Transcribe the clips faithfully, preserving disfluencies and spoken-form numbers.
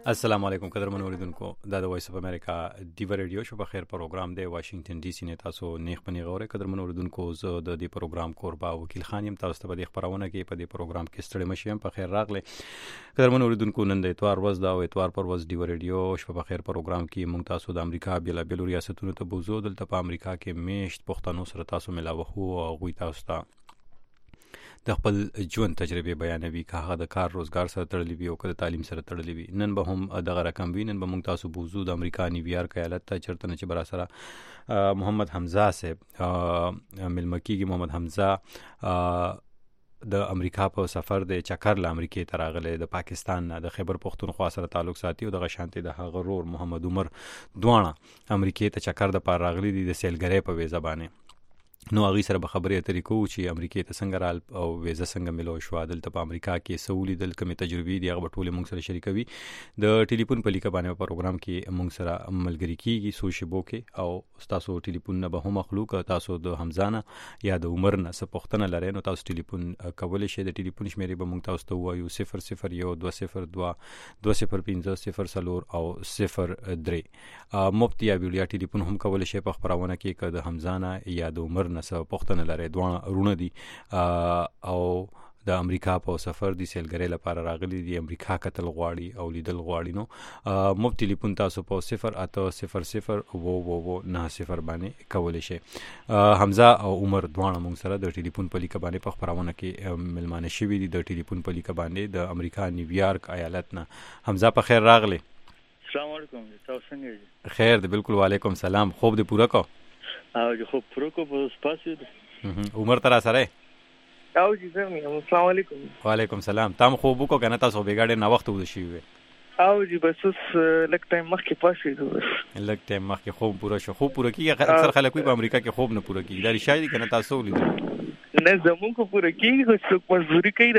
السلام علیکم قدرمن اوریدونکو دا د وایس اف امریکا دیو ریډیو شو په خیر پروګرام دی واشنگټن ډي سي نه تاسو نیخ پنی غوړې قدرمن اوریدونکو زه د دې پروګرام کوربا وکیل خان يم تاسو ته په دې خبرونه کې په دې پروګرام کې ستړي مشیم په خیر راغله قدرمن اوریدونکو نن د اتوار ورځ دا او اتوار پر ورځ دیو ریډیو شو په خیر پروګرام کې مونږ تاسو د امریکا بل بل ریاستونو ته بوزو دلته په امریکا کې میشت پښتنو سره تاسو ملاوه او غوي تاسو ته د خپل ژوند تجربه بیانوي که هغه د کار روزګار سره تړلې وي او که د تعلیم سره تړلې وي. نن به هم دغه رقم وي. نن به موږ تاسو بوزو د امریکا نیویارک ایالت ته چرته نه چې برا سره محمد حمزه صاحب ملمکیږي. محمد حمزه د امریکا په سفر د چکر له امریکې ته راغلی د پاکستان نه د خیبر پختونخوا سره تعلق ساتي او دغه شانتي د هغه رور محمد عمر دواړه امریکې ته چکر د پار راغلي دي د سیلګرۍ په ویزه باندې. نو هغه سره به خبرې اترې کوو چې امریکې ته څنګه رال او ویزه څنګه ملو شو دلته په امریکا کې سولې دل کمې تجربې دي هغه ټول موږ سره شریکوي. د ټلیفون په لیکه باندې پروګرام کې موږ سره ملګری کیږي سوشي بوکه او تاسو ټلیفون نه به هم مخلوق تاسو د حمزانه یا د عمر نه څه پوښتنه لرئ نو تاسو ټلیفون کولای شئ. د ټلیفون شمیرې به موږ تاسو ته وایو صفر صفر یو دوه صفر دوه دوه صفر پنځه صفر څلور او صفر درې. مفت یا ویډیو ټلیفون هم کولای شئ په خبرونه کې که د حمزانه یا د عمر نه څه پوښتنه لري دوه رونه دي او د امریکا په سفر دي سیلګرۍ لپاره راغلي دي امریکا کتل غواړي او لیدل غواړي نو مفت ټلیفون تاسو په صفر اته صفر صفر وو وو نه صفر باندې کولای شئ. حمزه او عمر دوه موږ سره د ټلیفون په لیکه باندې په خبرونه کې ملمانه شوي دي د ټلیفون په لیکه باندې د امریکا نیویارک ایالت نه. حمزه په خیر راغلی. السلام علیکم تاسو څنګه؟ خیر دی بالکل وعلیکم سلام. خوب دې پوره کو؟ او جو خوب پوره کو په سپاسو دي. عمر ترا سره او جی زمي السلام علیکم. وعلیکم سلام. تام خوب کو کنه تاسو بیګاډه نه وخت ود شي وي او جی بس لک ټایم مخکې پاسې دو بس لک ټایم مخکې خوب پوره شو. خوب پوره کیږي اکثر خلک په امریکا کې خوب نه پوره کیږي دا ریشای دي کنه تاسو لیدل نه زمون کو پوره کیږي خو څوک مزدوري کوي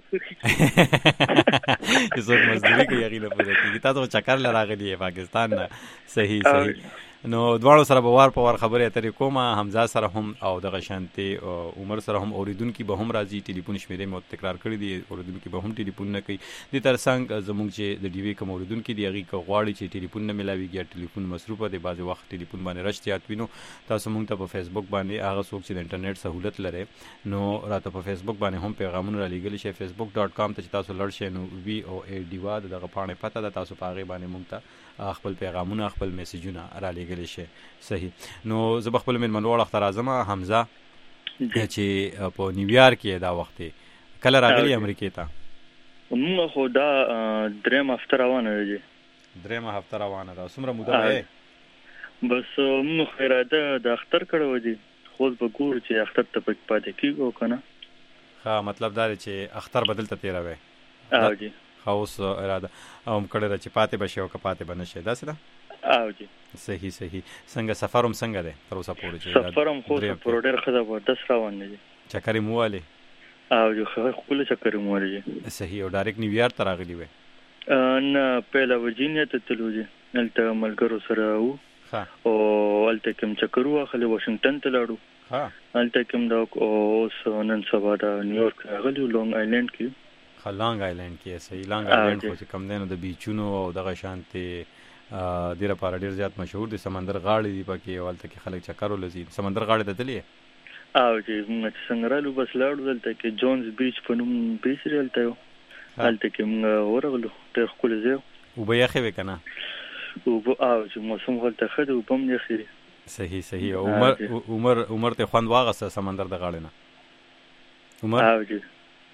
چې څوک مزدوري کوي هغه نه پوره کیږي. تاسو چکر لراغلی پاکستان نه صحیح صحیح. نو دواړو سره به وار په وار خبرې اترې کومه. حمزه سره هم او دغه شانتي عمر سره هم اوریدونکو به هم راځي. ټلیفون شمیرې مو تکرار کړی دي اوریدونکو به هم ټلیفون نه کوي. د ترڅنګ زموږ چې د ډیوی کوم اوریدونکو دی هغه غواړي چې ټلیفون نه ملاويږي ټلیفون مصروفه دی بعضي وخت ټلیفون باندې رښتیات وینو تاسو مونږ ته په فیسبوک باندې هغه څوک چې د انټرنیټ سہولت لري نو راته په فیسبوک باندې هم پیغامونه را لېږل شي facebook dot com ته تاسو لړ شئ نو وی او ای ډی وا دغه پاڼه پته ده تاسو په هغه باندې مونږ ته خپل پیغامونه خپل میسجونه را لېږل شي. صحیح. نو زه خپل من منوړ اختر اعظم حمزه چې په نیویارک کې دا وخت کله راغلی امریکې ته موږ خو دا دریم هفته روانه دي. دریم هفته روانه ده څومره موده ده؟ بس موږ خیراده د اختر کړو دي خو به ګورو چې اختر ته پک پاتې کیږو کنه. ها مطلب دا چې اختر بدل ته تیروي. او جی خاص اراده او کړه چې پاتې بشي او کپاتې بنشي دا څه ده؟ او جی صحیح صحیح. څنګه سفرم څنګه ده تر اوسه پورې چې سفرم خو پر ډېر خدا و دس روان دي چکرې مواله او جو خپل چکرې مواله. صحیح. او ډایرکټ نیویارک ته راغلی وې؟ نه پهلا ورجینیا ته تلو دي دلته ملګرو سره وو او الته کوم چکرو اخلي واشنگټن ته لاړو. ها الته کوم دا او نن سبا دا نیویارک راغلی لونګ آیلند کې لانګ آیلند کې. صحیح. لانګ آیلند خو چې کم دینو د بیچونو او دغه شانتي ډیر لپاره ډیر زیات مشهور دي. سمندر غاړې دی پکې ولته کې خلک چکر ولزي. سمندر غاړې ته تللی او چې موږ څنګه رالو بس لاړو دلته کې جونز بیچ په نوم بیچ ریلته هلته کې موږ ورغلو ډیر ښکلی ځای او به یخې وې کنه او او چې موسم هلته ښه دی اوبه هم یخې دي. صحیح صحیح. عمر عمر عمر ته خوند واغسته سمندر د غاړې نه عمر؟ او جی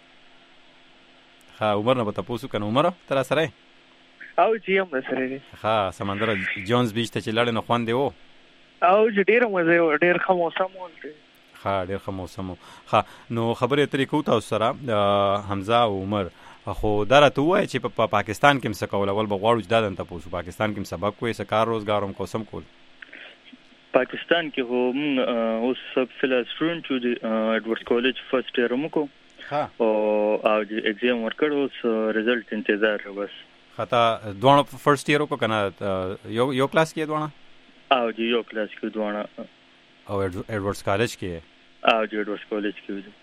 ها عمر نه به تاسو کنه عمر تر سره او جی هم سره دي. ها سمندر جونز بیچ ته چې لړ نه خوان دی وو او جی ډیر مزه ډیر ښه موسم و. ها ډیر ښه موسم. ها نو خبرې اترې کوو تاسو سره حمزه او عمر خو دا راته وایي چې په پا پاکستان کې څه کول اول به غواړو چې دا دنته پوسو پاکستان کې سبق کوی څه کار روزګار هم کوسم کول. پاکستان کې هم اوس سب فل سټوډنټ دی ایډورډز کالج فرست ایئر مو کو ها او او ایگزام ورکړ اوس ریزلټ انتظار بس. خطا دوه فرست ایئر کو کنه یو یو کلاس کې دوه او جی یو کلاس کې دوه او ایډورډز کالج کې او جی ایډورډز کالج کې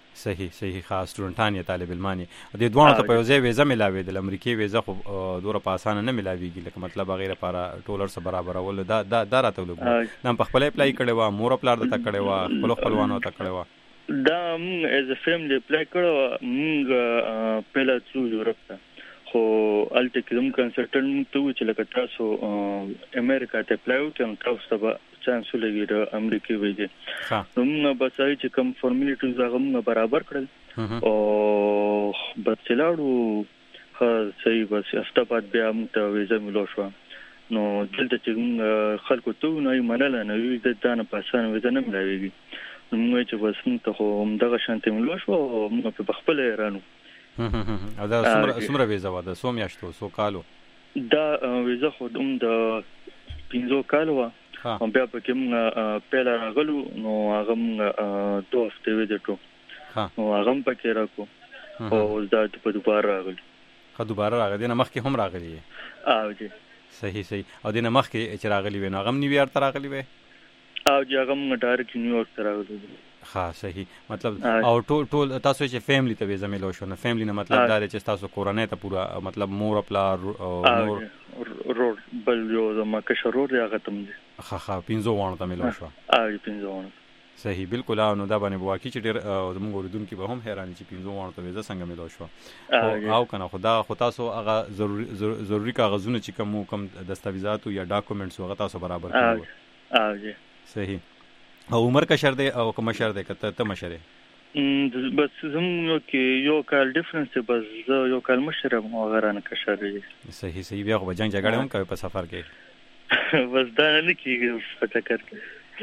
صحیح صحیح خاص سټوډنټان یا طالب علمان دي دوه ته په یو ځای ویزه ملاوي د امریکای ویزه خو دوره په اسانه نه ملاويږي لکه مطلب غیر لپاره ټولر سره برابر ول دا دا دا راته ولګو نن په خپل اپلای کړي وا مور خپل د تا کړي وا خپل خپلوانو ته کړي وا دا موږ از ا فیملی اپلای کړو موږ پهلا څو یورپ ته خو الته کوم کنسلټنټ ته و چې لکه تاسو امریکا ته اپلای وکړم تاسو ته چانس لګي د امریکای ویزه نو موږ بس هغه چې کوم فارمیلیټیز هغه موږ برابر کړل او بس لاړو ها صحیح بس استفاد بیا موږ ویزه ملو شو نو دلته چې خلکو ته نه منل نه وي د دانه پاسانه ویزه نه ملایوي نو موږ چې بس موږ ته دغه شانتي ملو شو موږ په خپل ایرانو او دا څومره څومره ویزه و دا څو میاشتو څو کالو دا ویزه خو دوم د پنځو کالو او بیا په کوم پیل راغلو نو هغه دوه هفته ویده ټو نو هغه په کې راکو او دا په دوباره راغلی خو دوباره راغلی نه مخکې هم راغلی او جی صحیح صحیح او دینه مخکې چې راغلی وینو هغه نیویارک ته راغلی وې او جی هغه موږ ډایرکټ نیویارک ته راغلی ها صحیح مطلب او ټول ټول تاسو چې فیملی ته ویزه ملو شو نه فیملی نه مطلب دا چې تاسو کورنۍ ته پورا مطلب مور خپل نور روډ بل یو زما کښ روډ هغه تم دي ها ها پینځو وانه ته ملو شو او پینځو وانه صحیح بالکل او نو دا باندې واقعي چې ډېر زموږ اوریدونکو به هم حیران چې پینځو وانه ته ویزه څنګه ملو شو او کنه خدا خو تاسو هغه ضروري ضروري کاغذونه چې کوم کوم دستاویزات یا ډاکومېنټس هغه تاسو برابر کړو او جی صحیح او عمر کا شرط او کوم شرط کته ته مشره بس زموږ کې یو کال ډیفرنس بس یو کال مشره مو غرانه کا شرط صحیح صحیح بیا خو جنگ جګړه هم کوي په سفر کې بس دا نه کیږي پته کړ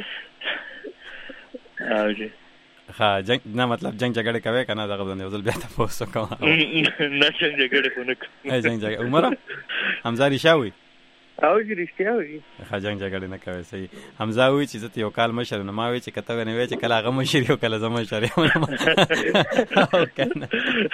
او جی ها جنگ نه مطلب جنگ جګړه کوي کنه دغه باندې وزل بیا ته پوسو کوم نه جنگ جګړه کو نه کوي جنگ جګړه عمر حمزه ریشاوي او جی رښتیا وي ها جنگ جګړه نه کوي صحیح حمزه وی چې زه یو کال مشر نه ما وی چې کته نه وی چې کله هغه مشر یو کله زما مشر او کنه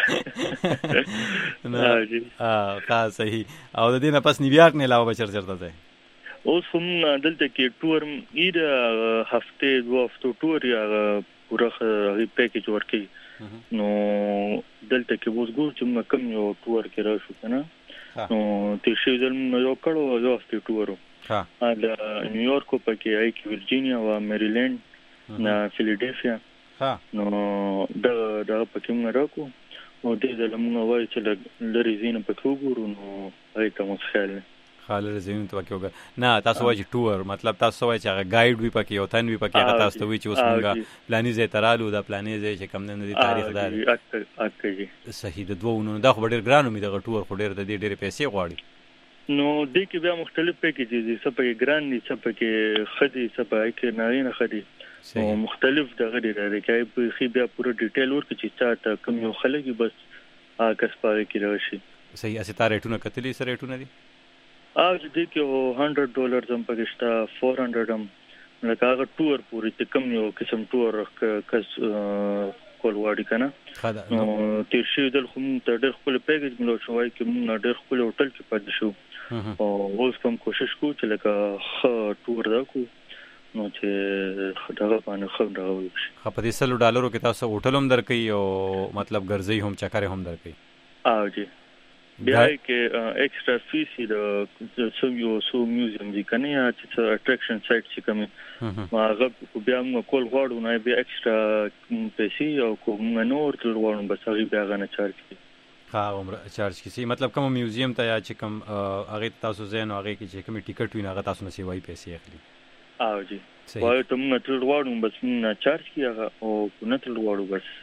نه ها صحیح او د دې نه پس نیویارک نه علاوه بچر چرته ځای اوس هم دلته کې ټور ایره هفته دوه هفته ټور یا پوره پیکیج ورکی نو دلته کې اوس ګور چې موږ کوم یو ټور کې راشو کنه نو تیر شي ځل یو کړو یو هفته ټورو ها د نیویارک په کې آی کی ورجینیا او میریلند نه فیلادلفیا ها نو دا دا په کې موږ راکو او دې ځل موږ وایي چې لری زین په کې وګورو نو هغه ته مو خیال خالر زین ته کې وګ نه تاسو وایي ټور مطلب تاسو وایي چې هغه ګایډ وي پکې او تن وي پکې هغه تاسو وایي چې اوس موږ پلانې ځای ترالو دا پلانې ځای چې کم نه دي تاریخ دار اکه صحیح د دوه نو دا خو ډېر ګران مې دغه ټور خو ډېر د دې ډېر پیسې غواړي نو دې کې بیا مختلف پیکیجز دي څه پکې ګران دي څه پکې خدي څه پکې نه نه خدي او مختلف دغه دي راځي چې خي بیا پوره ډیټیل ورکړي چې چاته کوم یو خلک بس هغه کس پاره کې راشي صحیح اسې تا ریټونه کتلی سره ریټونه دي او دې کې هو سل ډالر زم پکشتا چار سو هم لکه هغه ټور پوری چې کوم یو قسم ټور کس کول واړی کنه نو تیر شي دل خو ته ډېر خپل پیکیج ملو شوای کې موږ ډېر خپل هوټل کې پاتې شو او اوس کوم کوشش کوو چې لکه خ ټور دا کو نو چې خدای باندې خو دا وي خو په دې سل ډالرو کې تاسو هوټل هم درکې او مطلب ګرځي هم چکر هم درکې او جی بیا کې ایکسترا فیس د سم یو سو میوزیم دي کنه یا چې اټریکشن سایت چې کوم ما هغه بیا موږ کول غواړو نه بیا ایکسترا پیسې او کوم نور تل غواړو بس هغه بیا غنه چارج کی ها عمر چارج کی مطلب کوم میوزیم ته یا چې کوم هغه تاسو زین هغه کې چې کوم ټیکټ ویني هغه تاسو نسی وای پیسې اخلي او جی وای ته موږ تل غواړو بس موږ چارج کی هغه او نه تل غواړو بس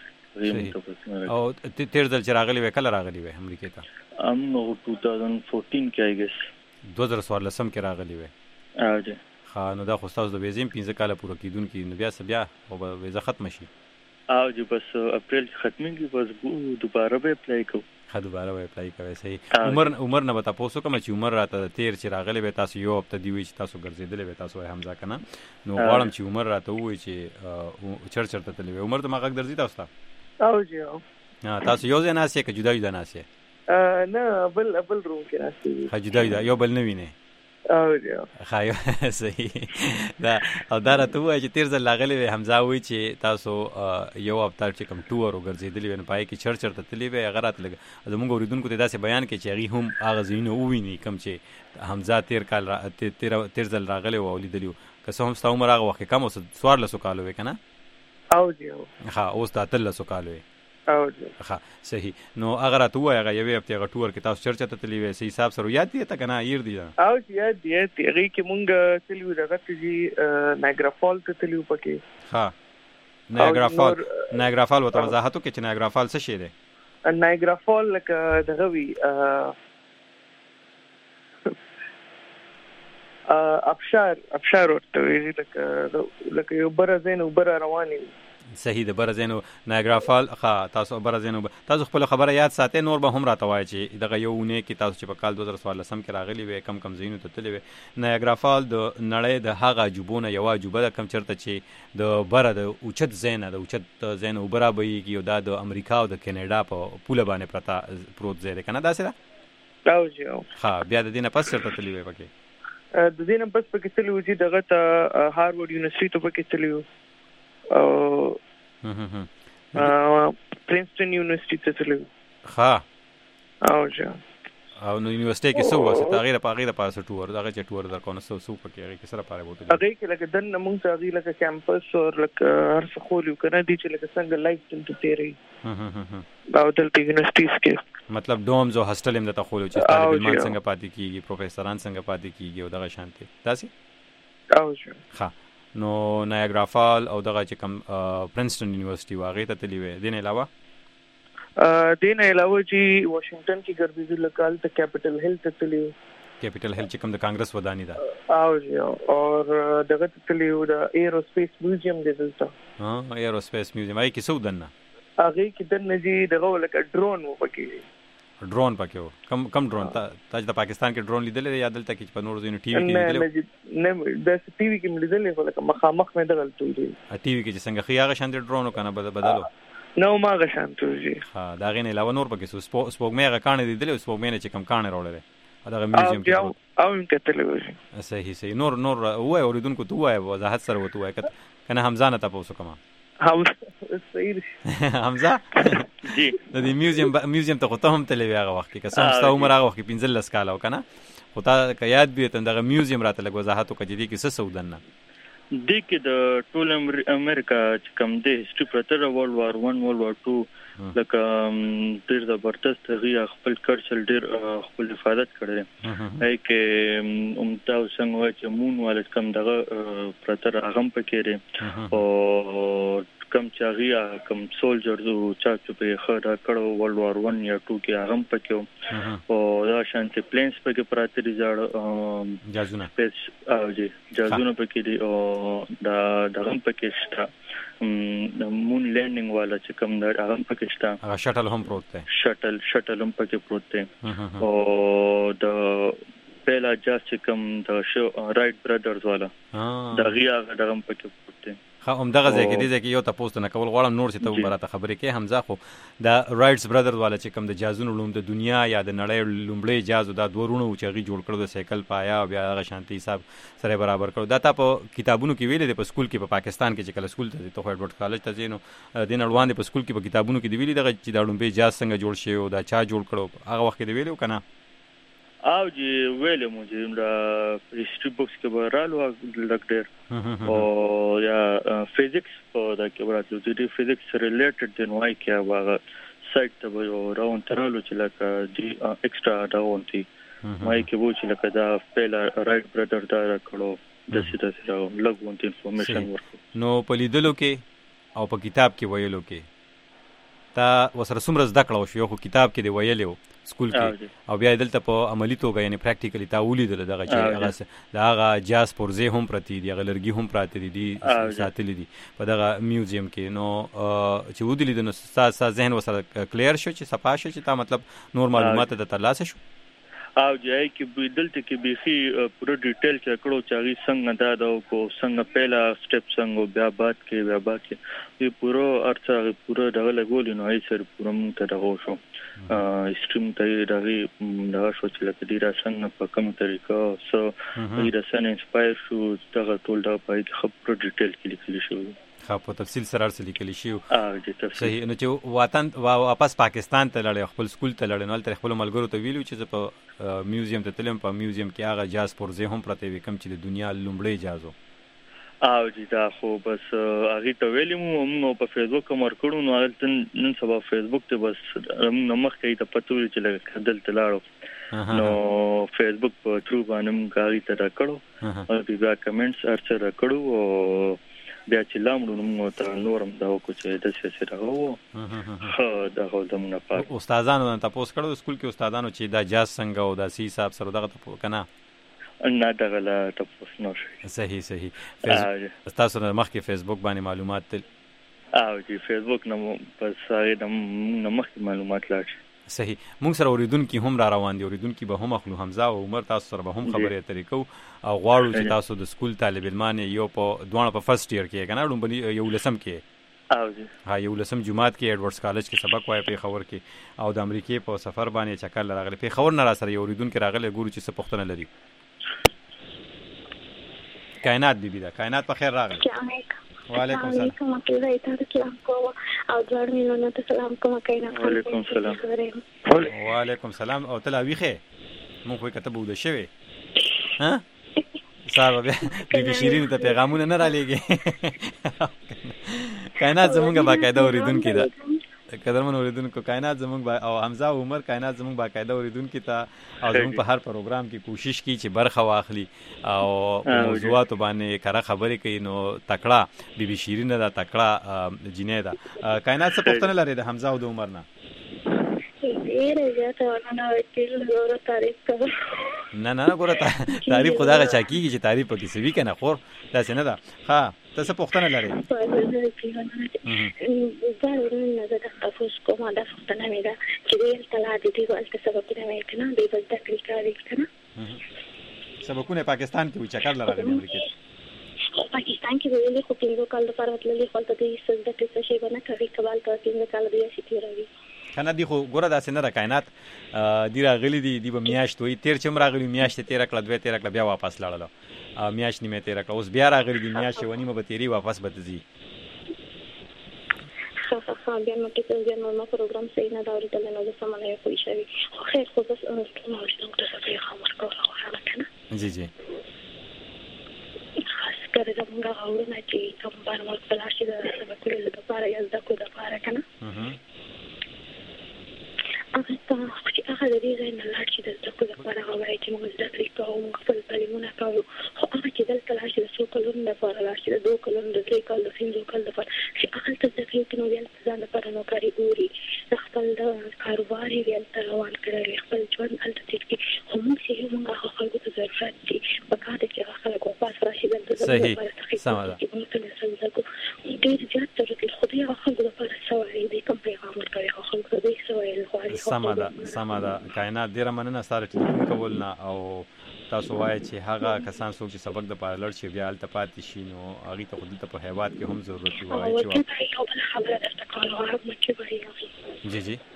او تیر ځل چې راغلی وکړه راغلی وې امریکا ته ام نو دوه هزار چودہ کې آی ګس دوه هزار څوارلسم کې راغلی وې او جی ها نو دا خو تاسو د ویزې پنځه کاله پوره کیدونکو نو بیا بیا او ویزه ختم شي او جی بس اپریل ختمېږي بس دوباره به اپلای کوو ها دوباره به اپلای کوي صحیح عمر عمر نه بتا پوسو کوم چې عمر راته تیر چې راغلی به تاسو یو هفته دی وی چې تاسو ګرځیدل به تاسو حمزه کنه نو غواړم چې عمر راته وای چې چر چرته تللی عمر ته ماګه درځي تاسو او جی او تاسو یو ځای ناسې که جدا جدا ناسې نه بل بل روم کې ناسې ها جدا جدا یو بل نه ویني او جا خایو صحیح دا او دا راته وایي چې تیر ځل لاغلی وي حمزه وایي چې تاسو یو هفته چې کوم ټور وګرځېدلی وي نو پای کې چر چرته تللی وي هغه راته لږ زموږ اورېدونکو ته داسې بیان کړي چې هغوی هم هغه ځایونه وویني کوم چې حمزه تیر کال تیر ځل راغلی و او لیدلي وو که څه هم ستا عمر هغه وخت کې کم اوس څوارلسو کالو وی که نه او جی ښه اوس د اتلسو کالو وی او جی ښه صحیح نو هغه راته ووایه هغه یوې هفتې هغه ټور کې تاسو چر چرته تللي وی څه حساب سره یاد دي ته که نه هیر دي او جی یاد دي یاد دي هغې کې مونږ تللي وو دغه ته جي نایګرا فال ته تللي وو پکې ښه نایګرا فال نایګرا فال ورته وضاحت وکړې چې نایګرا فال څه شی دی نایګرا فال لکه دغه وي ابشار ابشار ورته ویل لکه لکه یو بره ځای نه اوبه را روانې وي صحیح د بره ځای نه نایګرا فال ښه تاسو بره ځای نه تاسو خپله خبره یاد ساتئ نور به هم راته وایه چې دغه یو اونۍ کې تاسو چې په کال دوه زره څوارلسم کې راغلي وی کم کم ځایونو ته تللي وی نایګرا فال د نړۍ د هغه عجوبو نه یوه عجوبه ده کوم چېرته چې د بره د اوچت ځای نه د اوچت ځای نه اوبه رابهیږي او دا د امریکا او د کینیډا په پوله باندې پرته پروت ځای دی که نه داسې ده او جی ښه بیا د دې نه پس چېرته تللي وی پکې د دې نه بس پکې تللي وو چې دغه ته هارورډ یونیورسټي ته پکې تللي وو او پرنسټن یونیورسټي ته تللي وو ښه او جی او نو یونیورسټۍ کې څه وواسه ته هغې د هغې دپاره څه ټور دغه چې ټور درکړو نو څه څه پکې هغې کې څه لپاره بوتلي هغې کې لکه دننه مونږ ته هغې لکه کیمپس او لکه هر څه ښودي وو که نه دي چې لکه څنګه لایف دلته تېروي او دلته یونیورسټیز کې مطلب ډومز او هاسټل هم درته ښودي چې طالب علمان څنګه پاتې کېږي پروفیسران څنګه پاتې کېږي او دغه شانتې داسې او جی ښه نو نایګرا فال او دغه چې کوم پرنسټن یونیورسټي وه هغې ته تللي وی دې نه علاوه دې نه علاوه چې واشنګټن کې ګرځېدو لکه هلته کیپټل هیل ته تللي وو کیپټل هیل چې کوم د کانګرس وداني ده او جی او دغه ته تللي وو د ایروسپیس میوزیم دی دلته ها ایروسپیس میوزیم هغې کې څه و دننه هغې کې دننه جي دغه لکه ډرون و پکې ډرون پکې و کم کم ډرون تا چې د پاکستان کې ډرون لیدلی دی یا دلته کې چې په نورو ځایونو ټي وي کې لیدلی نه داسې ټي وي کې مې لیدلی خو لکه مخامخ مې دغه لیدلی ټي وي کې چې څنګه ښي هغه شانتې ډرون و که نه بدلو نه ما هغه شانتې و جي ښه د هغې نه علاوه نور پکې څه سپوږمۍ هغه کاڼې لیدلی و سپوږمۍ نه چې کوم کاڼې راوړلی دی دغه میوزیم کې او هم کتلی و جي صحیح صحیح نور نور ووایه اورېدونکو ته ووایه وضاحت سره ورته ووایه که نه حمزه نه تپوس وکړم حمزه جی د دې میوزیم میوزیم ته خو ته هم تللی وې هغه وخت کې که څه هم ستا عمر هغه وخت کې پنځلس کاله و که نه خو تا که یاد وي ته دغه میوزیم راته لږ وضاحت وکړه چې دې کې څه څه و دننه دې کې د ټول امریکا چې کوم دی هسټري پرته ده ورلډ وار ون ورلډ وار ټو لکه ډېر زبردست هغې خپل کلچر ډېر خپل حفاظت کړی دی هغې کې همدا څنګه وایي چې مون والد کوم دغه پرته ده هغه هم پکې دی او کم چې هغې کوم سولجرز و چا چې پرې ښه دا کړی ورلډ وار ون یا ټو کې هغه هم پکې و او دا شانتې پلینس پکې پراته دي زاړه جازونه او جی جازونه پکې دي او دا دغه هم پکې شته د مون لینډینګ والا چې کوم دی هغه هم پکې شته هغه شټل هم پروت دی شټل شټل هم پکې پروت دی او د پهلا جاز چې کوم د شو رایټ برادرز والا د هغې هغه دغه هم پکې پروت دی ښه همدغه ځای کې دې ځای کې یو تپوس ته نه کول غواړم نور چې ته به راته خبرې کوې حمزه خو دا رایټس برادرز والا چې کوم د جازونو لوم د دنیا یا د نړۍ لومړی جاز دا دوه وروڼه وو چې هغوی جوړ کړو د سایکل پایا او بیا هغه شانتي حساب سره یې برابر کړو دا تا په کتابونو کې ویلې دی په سکول کې په پاکستان کې چې کله سکول ته ځې ته خو ایډورډ کالج ته ځې نو دې نه وړاندې په سکول کې په کتابونو کې دې ویلي دغه چې دا لومړی جاز څنګه جوړ شوی او دا چا جوړ کړو هغه وخت کې دې ویلي و که نه او جی ویلې مو چې د هسټري بکس کې به رالو لږ ډېر او یا فزیکس په دا کې به راتلو چې دې فزیکس سره ریلیټډ دی نو وایي کې به هغه سایټ ته به یو راونته رالو چې لکه دې ایکسټرا دا غونتي وایي کې به چې لکه دا پهلا رایټ برادر دا راکړو داسې داسې را لږ غونتې انفارمیشن ورکړو نو په لیدلو کې او په کتاب کې ویلو کې تا ورسره څومره زده کړه وشو یو خو کتاب کې دې ویلی و سکول کې او بیا دلته په عملي توګه یعنی پریکټیکلی تا ولیدل دغه چې هغه د هغه جاز پرزې هم پرتې دي هغه لرګي هم پراته دي دي ساتلي دي په دغه میوزیم کې نو چې ودلید نو ستا ذهن ورسره کلیر شو چې صفا شو چې تا مطلب نور معلومات د ترلاسه شو او ځای کې به دلته کې بيخي پوره ډیټیل چې کړو چې هغه څنګه دا دا کو څنګه پهلا سټپ څنګه بیا باد کې بیا باد کې یو پوره ارڅه پوره دا لګول نو هي سر پوره مونږ ته دا شو سټریم ته دا دا شو چې لکه ډیره څنګه په کوم طریقه سو ډیره څنګه انسپایر شو دا ټول دا په خبره ډیټیل کې لیکل شو خو په تفصیل سره ارسل لیکل شي اه جی تفصیل صحیح نو چې وطن واپس پاکستان ته لړ خپل سکول ته لړ نو تر خپل ملګرو ته ویلو چې په میوزیم ته تلم په میوزیم کې هغه جاز پرځه هم پرته وي کم چې د دنیا لومړی جازو اه جی دا خو بس هغه ته ویلم موږ په فیسبوک مر کړو نو هغه نن سبا فیسبوک ته بس موږ مخ کې ته پته ویل چې لږ دل تلاړو نو فیسبوک په ترو باندې غاړي ته را کړو او بیا کمنټس ارڅ را کړو او بیا چې لامړو نو ته نورم دا وکړو چې د څه سره وو ها دا هو د موږ په استادانو ته تاسو کړو سکول کې استادانو چې دا جاز څنګه او دا سی حساب سره دغه ته کنه نه دغه لا تاسو نو شي صحیح صحیح فیسبوک تاسو نه مخکې فیسبوک باندې معلومات تل او چې فیسبوک نو پس هغه د مخکې معلومات لاړ صحیح مونږ سره اوریدونکو هم را روان دي اوریدونکو به هم اخلو حمزه او عمر تاسو سره به هم خبرې اترې کو او غواړو چې تاسو د سکول طالب علمان یو په دوه په فرست ایئر کې کنه لومبني یو لسم کې او جی ها یو لسم جمعات کې ایډورډز کالج کې سبق وای په خبر کې او د امریکای په سفر باندې چکر راغلی په خبر نه را سره اوریدونکو راغلی ګورو چې څه پوښتنه لري کائنات بیبي دا کائنات په خیر راغلی وعلیکم السلام السلام او ځوړ مینو ته سلام کوم کائنات وعلیکم السلام وعلیکم السلام او تل ویخه مونږ په کتابو د شوی ها صاحب بیا بي شيرين ته پیغامونه نه را لېږي کائنات زمونږه باقاعده اوریدونکو ده قدرمن اوریدونکو کائنات زمونږ او حمزه او عمر کائنات زمونږ باقاعده اوریدونکو ته او زمونږ په هر پروګرام کې کوشش کوي چې برخه واخلي او موضوعات باندې کړه خبرې کوي نو تکړه بي بي شيرين ده تکړه جنې ده کائنات څه پوښتنه لري د حمزه او د عمر نه ډېر زیاته نه وکیل زوره تعریف کوم نه نه ګوره تعریف خدای غا چاکیږي چې تعریف پکې سوي کنه خور دا څه نه ده ها تاسو پوښتنه لري دا ورن نه ده تاسو کومه دا پوښتنه مې ده چې ویل تلا دي دی ولته سبقونه مې کنه به بل تکلیف کوي کنه سبقونه پاکستان کې چکر لراغلي امریکا پاکستان کې ویلې خو پینځه کال د فرات للی خپل ته دې سجده کې څه شي بنه کوي کبال ته پینځه کال دی شي تیروي کنه دی خو ګوره داسې نه را کائنات دی راغلی دی دی به میاشت وي تیر چم راغلی میاشت تیر کړه دوه تیر کړه بیا واپس لاړل میاشت نیمه تیر کړه اوس بیا راغلی دی میاشت ونیمه به تیری واپس بتزي خاصه بیا نو کې بیا نو پروګرام صحیح نه دا ورته نه د سمونه کوي شوی خو خیر خو بس نو څنګه څه خبر کوله خو کنه جی جی خاص کر زمونږ غوړنه چې کوم باندې ورته شي د سبقونو لپاره یا د کو د لپاره کنه هغه چې هغه د دې ځای نه لاړ شي د زده کړو لپاره هغه وایي چې موږ زده کړې کوو موږ خپل تعلیمونه کوو خو هغه چې دلته لاړ شي د څو کلونو لپاره لاړ شي د دوه کلونو د درې کالو د پنځو کالو لپاره چې هغلته زده کړې کوي نو بیا هلته ځان لپاره نوکري ګوري د خپل د کاروبار یې بیا هلته روان کړی خپل ژوند هلته تېر کړي خو موږ چې یو موږ هغه خلکو ته ضرورت دي په کار دی چې هغه خلک واپس راشي دلته صحیح سمه ده ډېر زیات ضرورت دی خو دې هغه خلکو لپاره څه وایي دی کوم پیغام ورکوي هغه خلکو ته دې څه ویل غواړي سمه ده سمه ده کائنات ډیره مننه سره ټلیفون کول نه او تاسو وایي چې هغه کسان څوک چې سبق د پاره لړ شي بیا هلته پاتې شي نو هغوی ته خو دلته په هیواد کې هم ضرورت وایي چې جی جی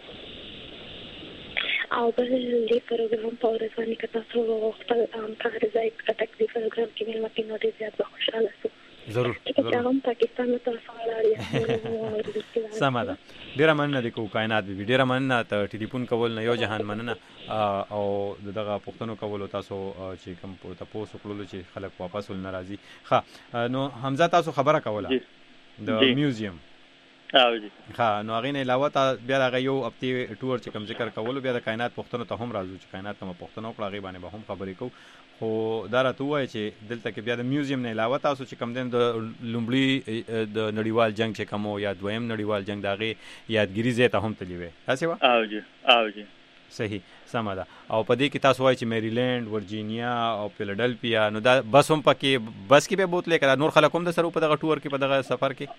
او بل دې پروګرام په ورځ باندې که تاسو خپل کار ځای کټک دې پروګرام کې مېلمه کې نو ډېر زیات به خوشحاله شو ضرور ضرور پاکستان ته سوال سمه ده ډیره مننه د کو کائنات بي ډیره مننه ته ټلیفون کول نه یو جهان مننه او دغه پښتنو کول تاسو چې کوم په تاسو کولو چې خلک واپس ول ناراضي ښه نو حمزه تاسو خبره کوله د میوزیم او جی ها نو هغه نه علاوه تا بیا هغه یو اپتی ټور چې کوم ذکر کول بیا د کائنات پښتنو ته هم راځو چې کائنات ته پښتنو کړه غي باندې به هم خبرې کو خو دا راته وای چې دلته کې بیا د میوزیم نه علاوه تاسو چې کوم دین د لومړی د نړیوال جنگ چې کوم یا دویم نړیوال جنگ داغه یادګیری زه ته هم تلی وې تاسو وا او جی او جی صحیح سمه ده او په دې کې تاسو وای چې میریلند ورجینیا او فیلډلفیا نو دا بس هم پکې بس کې به بوتلې کړه نور خلک هم د سره په دغه ټور کې په دغه سفر کې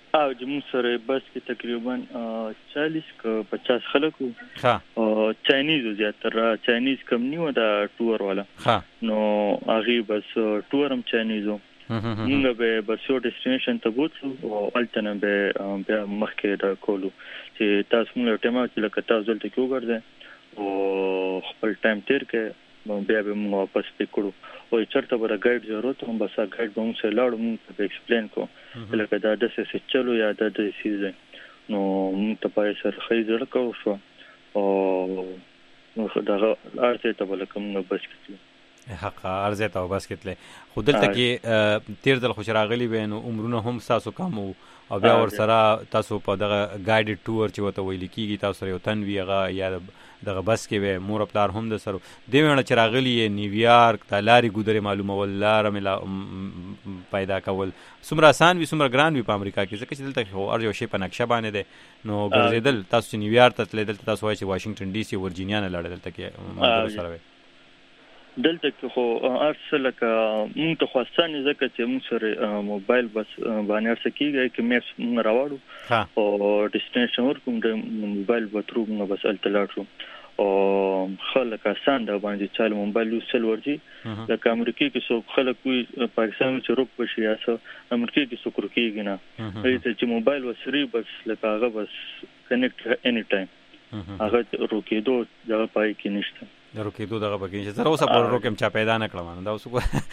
او چې موږ سره بس کې تقریبا چالیس که پچاس خلک وو. او چاینیز زیاتره چاینیز کم نیو دا ټور والا. نو هغه بس ټور هم چاینیز وو. موږ به بس یو ډیسټینیشن ته بوتلو او الټنه به بیا مخکې دا کولو چې تاسو موږ ټیمه چې لکه تاسو دلته کې وګرځئ او خپل ټایم تیر کې بیا به موږ واپس پکړو. او چرته به ګایډ ضرورت هم بس ګایډ به موږ سره لاړو موږ ته ایکسپلین کو لکه دا د څه چلو یا د د سیزن نو موږ ته پای سره خې زړه کو شو او نو دا ارته ته بل کوم بس کړو حق ارزه ته بس کتله خو دلته کې تیر دل خوش راغلی به نو عمرونه هم تاسو کم او بیا ور سره تاسو په دغه ګایډډ ټور چې وته ویل کیږي تاسو سره یو تن ویغه یا دغه بس کې به مور خپل هم د سره دی ونه چې راغلی نیویارک ته لاري ګودره معلومه ولاره ملا پیدا کول سمره آسان وي سمره ګران وي په امریکا کې ځکه چې دلته خو ارجو شی په نقشه باندې ده نو ګرځیدل تاسو چې نیویارک ته تلل دلته تاسو وایي چې واشنگټن ډي سي ورجینیا نه لړل دلته کې سره وي دلته کې خو ارسل کا مونږ ته خواستانه ځکه چې مونږ سره موبایل بس باندې ارسل کیږي چې میپس مونږ راوړو او ډیسټینیشن ورکوم د موبایل بترو مونږ بس الټلاټو او خلک آسان دا باندې چالو موبایل وسل ورځي لکه امریکا کې څو خلک وي پاکستان چې روپ بشي اسه امریکا کې څو کور کېږي نه چې موبایل وسري بس لکه هغه بس کنیکټ اني ټایم هغه روکېدو دا پای کې نشته درو کې دوه دغه بګین چې زه اوسه پر روکم چا پیدا نه کړم دا اوس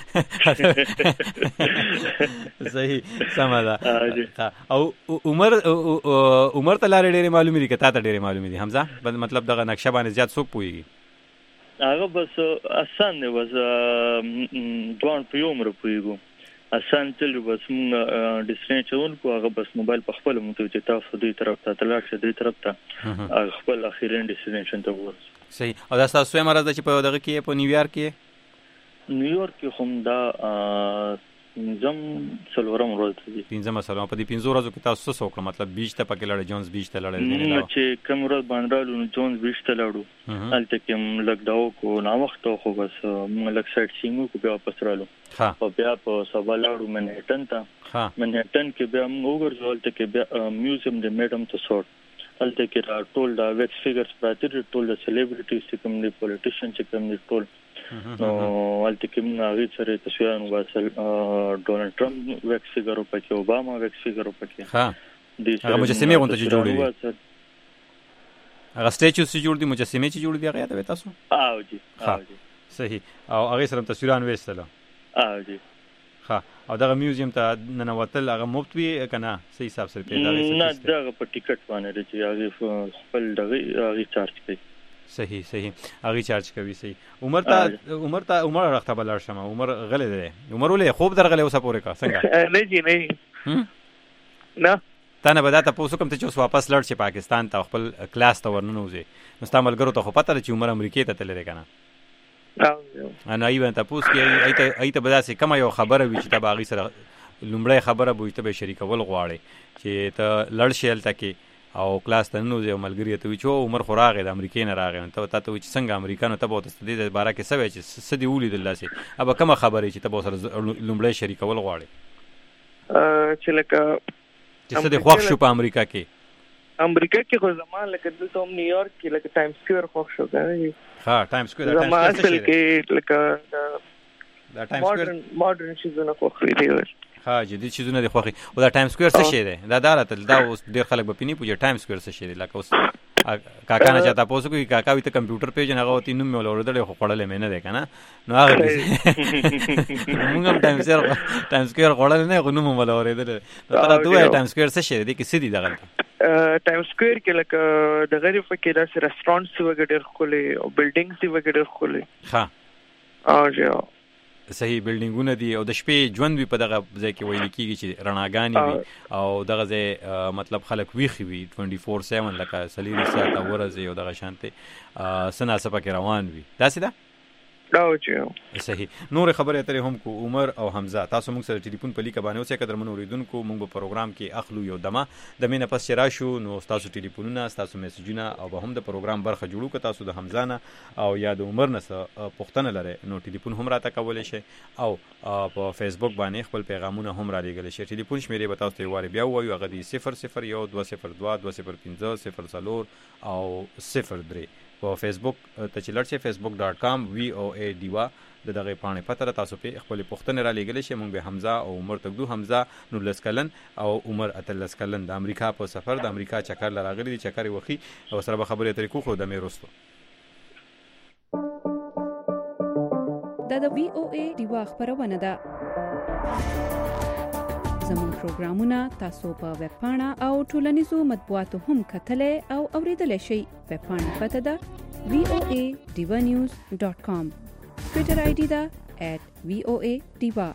صحیح سماده او عمر عمر ته لارې ډېرې معلومې دي کته ته ډېرې معلومې دي حمزه مطلب دغه نقشه باندې زیات څوک پويږي هغه بس آسان دی وز دوان په عمر پويګو آسان تل بس موږ ډیسټینیشن کو هغه بس موبایل په خپل مونږ چې تاسو دوی طرف ته تلاړ شئ دوی طرف ته خپل اخیرین ډیسټینیشن ته ورسئ. صحیح او دا تاسو یې مرزه چې په دغه کې په نیویارک کې نیویارک کې هم دا زم څلورم ورځ دی پنځم سلام په دې پنځو ورځو کې تاسو څه وکړه مطلب بیچ ته پکې لړ جونز بیچ ته لړل نه نو چې کوم ورځ باندې نو جونز بیچ ته لړو الته کې لګ داو کو نا وخت خو بس موږ لګ سایت سینګو کو بیا واپس رالو او بیا په سبا لاړو منهټن ته منهټن کې بیا موږ ورځول ته کې بیا میوزیم د میډم ته سورت الته کې را ټول دا ویکس فیګرز پراته دي ټول د سلیبریټیز چې کوم دي پولیټیشن چې کوم دي ټول نو الته کې موږ هغه سره تصویرونه واسل ډونالد ټرمپ ویکس فیګر او پکې اوباما ویکس فیګر او پکې ها هغه مجسمه غونډه چې جوړې دي هغه سټیچو چې جوړ دي مجسمه چې جوړ دي هغه ته تاسو او جی او جی صحیح او هغه سره تصویرونه وېستله او جی ها او دغه میوزیم ته ننوتل هغه مفت وی کنه صحیح حساب سره پیدا لري نه دغه په ټیکټ باندې چې هغه خپل دغه هغه چارج کوي صحیح صحیح هغه چارج کوي صحیح عمر ته عمر ته عمر راخته بلار شمه عمر غلې ده عمر ولې خوب درغلې اوسه پورې کا څنګه نه جی نه نه تا نه بداته پوسو کوم ته چې واپس لړ شي پاکستان ته خپل کلاس ته ورننوځي مستعمل ګرو ته خو پته چې عمر امریکای ته تللی کنه انا ایوان تاسو کې ایته ایته بداسه کوم یو خبره وی چې تا باغی سره لومړی خبره بوې ته به شریکول غواړي چې ته لړ شیل تکي او کلاس ته نو یو ملګری ته وی چې عمر خوراغه د امریکای نه راغی ته ته وی چې څنګه امریکانو ته به تاسو د بارا کې سوي چې سدي ولید الله سي اب کوم خبره چې ته به سره لومړی شریکول غواړي چې لکه چې سدي خوښ شو په امریکا کې امریکا کې خو زمان لکه دلته هم نیویارک کې لکه ټایم سکوير خوښ شو کنه ها ټایم سکوير ټایم سکوير کې لکه دا ټایم سکوير ماډرن شیزونه خوښ دي ها جدي شیزونه دي خوښ او دا ټایم سکوير څه شي دی دا دالته دا اوس ډیر خلک به پینی پوجي ټایم سکوير څه شي دی لکه اوس کاکا نه چاته پوسو کوي کاکا وي ته کمپیوټر پیج نه غوتی نو مې ولوردل خو خړلې مې نه ده کنه نو هغه موږ هم ټایم سکوير ټایم سکوير خړل نه غو نو مې ولوردل نو تر دوه ټایم سکوير څه شي دی کې سدي دغه ټایم سکوير کې لکه د غریب کې دا ریسټورانټس وګړي خولې او بلډینګز دی وګړي خولې ها او جا صحیح بلډینګونه دي او د شپې ژوند وي په دغه ځای کې ویل کېږي چې رڼاګانې وي او دغه ځای مطلب خلک ویخي وي چوبیس ساعت لکه سلیری ساعت ورځي او دغه شانته سنا سپه کې روان وي داسې ده دا چې صحیح. نور خبره اترې هم کو عمر او حمزه تاسو موږ سره ټلیفون په لیکه باندې اوسه قدر من اوریدونکو موږ په پروګرام کې اخلو یو دمه د مینه پس چې راشو نو تاسو ټلیفونونه تاسو میسجونه او به هم د پروګرام برخه جوړو که تاسو د حمزه نه او یا د عمر نه پوښتنه لرئ نو ټلیفون هم راته کولی شئ او په فیسبوک باندې خپل پیغامونه هم را لیږلی شئ. ټلیفون شمیرې به تاسو ته یو وارې بیا ووایو هغه دی صفر صفر یو دوه صفر دوه دوه صفر پنځه صفر څلور او صفر درې. په فیسبوک ته چې لړ شئ فیسبوک ډاټ کام وی او ای ډیوا د دغه پاڼې پته تاسو په خپل پوښتنې را لیږلی شئ. موږ به حمزه او عمر تکدو. حمزه نولس کلن او عمر اتلس کلن د امریکا په سفر د امریکا چکر لراغلي دي چکر وخی او سره به خبرې اترې کوو خو د مې وروستو دا د وی او ای ډیوا خبرونه ده. زموږ پروګرامونه تاسو په ویب پاڼه او ټولنیزو مطبوعاتو هم کتلای او اوریدلای شئ. ویب پاڼه پته ده وی او ای ډیوا نیوز ډاټ کام. ټویټر آی ډي ده ایټ وی او ای ډیوا.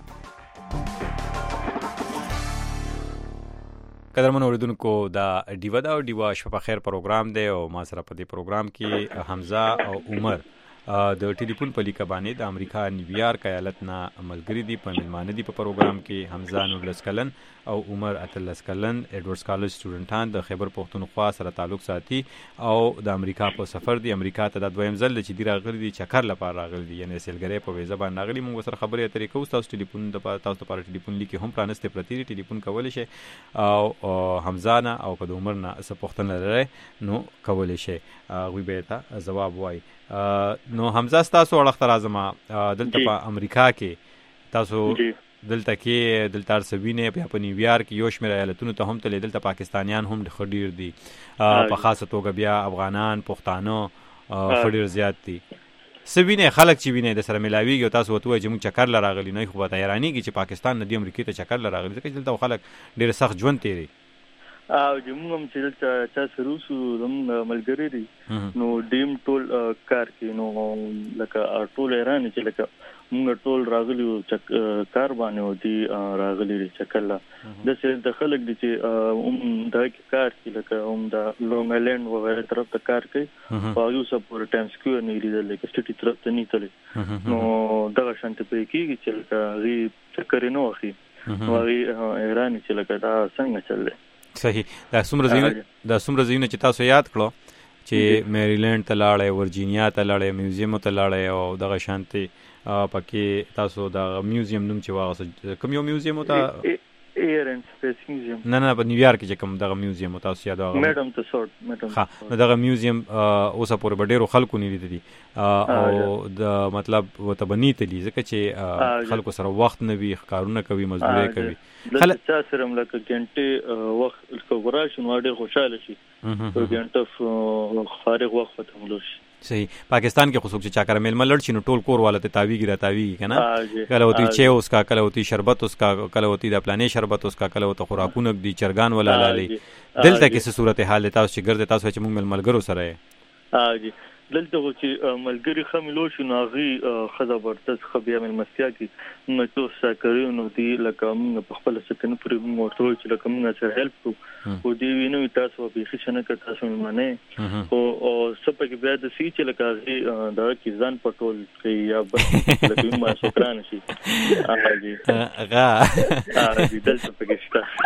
قدرمن اوریدونکو دا ډیوا دا او ډیوا شپه په خیر پروګرام دی او ما سره په دې پروګرام کې حمزه او عمر د ټلیفون په لیکه باندې د امریکا نیویارک ایالت نه ملګری دي په ملمانه دي په پروګرام کې. حمزه نولس کلن او عمر اتلس کلن ایډورډز کالج سټوډنټان د خیبر پښتونخوا سره تعلق ساتي او د امریکا په سفر دي. امریکا ته د دویم ځل چې دی راغلي دي چکر لپاره راغلي دي یعنی سیلګری په ویزه باندې راغلي. موږ سره خبرې اترې کوو. تاسو ټلیفون د تاسو لپاره ټلیفون لیکي هم پرانسته پرتی دي ټلیفون کولی شئ او حمزه نه او که د عمر نه څه پوښتنه لرئ نو کولی شئ هغوی به ته ځواب وایي. نو حمزه ستاسو اړخ ته راځم دلته په امریکا کې تاسو دلته کې دلته ارسوینه بیا په نیویارک یو شمېر ایالتونو ته هم تللی دلته پاکستانیان هم ښه ډېر دي په خاصه توګه بیا افغانان پښتانه ښه ډېر زیات دي. څه وینئ خلک چې وینئ د سره میلاویږي او تاسو ورته ووایئ چې موږ چکر له راغلي نو خو به ته حیرانېږي چې پاکستان نه دې امریکې ته چکر له راغلي ځکه چې دلته خلک ډېر سخت ژوند تېروي. او چې موږ هم چې دلته چا سره اوسو زموږ ملګري دي نو ډیم ټول کار کوي نو لکه ټول حیران چې لکه موږ ټول راغلي کار باندې او دي راغلي دي چکر له داسې د خلک دي چې هم دا کار کوي لکه هم د لونګ آیلینډ وغیره طرف ته کار کوي او یو څه پورې ټایم سکویر نه لیدل لکه سټي طرف ته نه تللی نو دغه شانتي پرې کېږي چې لکه هغې چکر نه واخلي نو هغې حیران چې لکه دا څنګه چل دی. صحیح. دا څومره ځایونه دا څومره ځایونه چې تاسو یاد کړو چې میریلینډ ته لاړئ ورجینیا ته لاړئ میوزیم ته لاړئ او دغه شانتي پکې تاسو د میوزیم نوم چې واغسته کوم یو میوزیم ته ایر اینڈ سپیس میوزیم نه نه په نیویارک کې کوم دغه میوزیم تاسو یاد واغ میډم ته سورت میډم ها نو دغه میوزیم اوسه پورې ډېرو خلکو نه لیدلی او د مطلب وته بنی ته دي ځکه چې خلکو سره وخت نه وي کارونه کوي مزدوري کوي خلک چا سره لکه ګنټه وخت کوغرا شنو ډېر خوشاله شي په ګنټه فارغ وخت ته ملو شي. صحیح. پاکستان کې خصوص چې چاکر میل ملړ شي نو ټول کور والا ته تاویږي را تاویږي کنه کله وتی چې اوس کا کله وتی شربت اوس کا کله وتی د پلانې شربت اوس کا کله وته خوراکونه دي چرګان ولا لالي دلته کې څه صورت حال تاسو چې ګرځي تاسو چې موږ ملګرو سره یې ها جی دلته چې ملګری خملو شو نو غي خزه ورته خبيه من مسیا کې نو تاسو کړو نو دی لکه موږ په خپل سکن پرې موټر چې لکه موږ سره هیلپ کو او دی وینو تاسو به هیڅ نه کړ تاسو معنی او او سپه کې بیا د سی چې لکه غي دا کې ځان پټول کوي یا بس لکه ما شکرانه شي هغه هغه هغه دلته پکې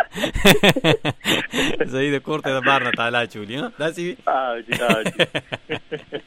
شته زید کوړته د بار نه تعالی چولی ها داسي ها جی ها جی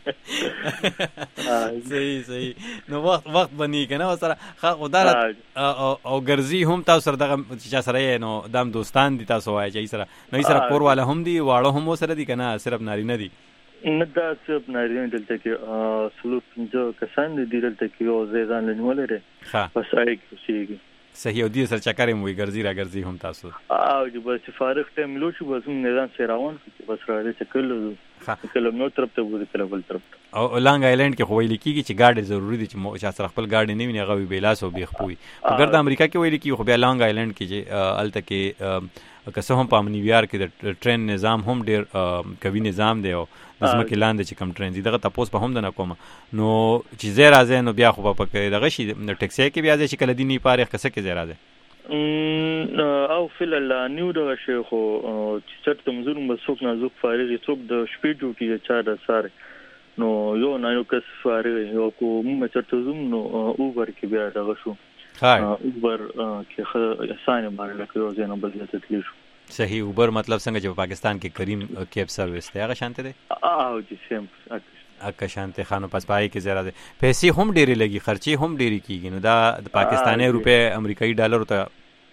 صحیح صحیح. نو وخت وخت بنی کنه سره خدای او ګرځي هم تاسو سره دغه چې سره نو دام دوستان دي تاسو وایي چې سره نو سره کور والا هم دي واړه هم سره دي کنه صرف ناری نه دي نه دا صرف ناری نه دلته کې سلو پنځه کسان دي دلته کې او زیدان لنولې ده بس آی کیږي. صحیح. او دې سره چکرې مو ګرځي را ګرځي هم تاسو او چې بس فارغ ټایم لو شو بس موږ نه ځان سره روان بس را دې چکر لو کله نو طرف ته وځي کله بل طرف او لانګ آیلینډ کې خو ویل کیږي چې ګاډي ضروری دي چې مو چې سره خپل ګاډي نه ویني غوي بیلاس او بیخ پوي اگر د امریکا کې ویل کیږي خو بیا لانګ آیلینډ کې چې الته کې که څه هم په نیویارک کې د ټرین نظام هم ډېر کوي نظام دی او د ځمکې لاندې چې کم ټرین دي دغه تاسو په هم د نه کوم نو چې زه راځم نو بیا خو په پکې دغه شي د ټیکسي کې بیا چې کله دی نه پاره کسه کې زه راځم او فل الله نیو دغه شی خو چې څټ تمزور مسوک نازک فارغ څوک د شپې ډیوټي چا د ساره نو یو نه یو کس فارغ یو کو موږ چرته زوم نو اوبر کې بیا دغه شو اوبر کې خه اسانه باندې لکه یو ځای نه بل ځای ته تللی شو. صحیح. اوبر مطلب څنګه چې په پاکستان کې کریم کیب سروس دی هغه شانته دی؟ او جی سیم اکه شانته خانو پس پای کې زیاده پیسې هم ډېری لګي خرچې هم ډېری کیږي نو دا د پاکستاني روپې امریکایي ډالر ته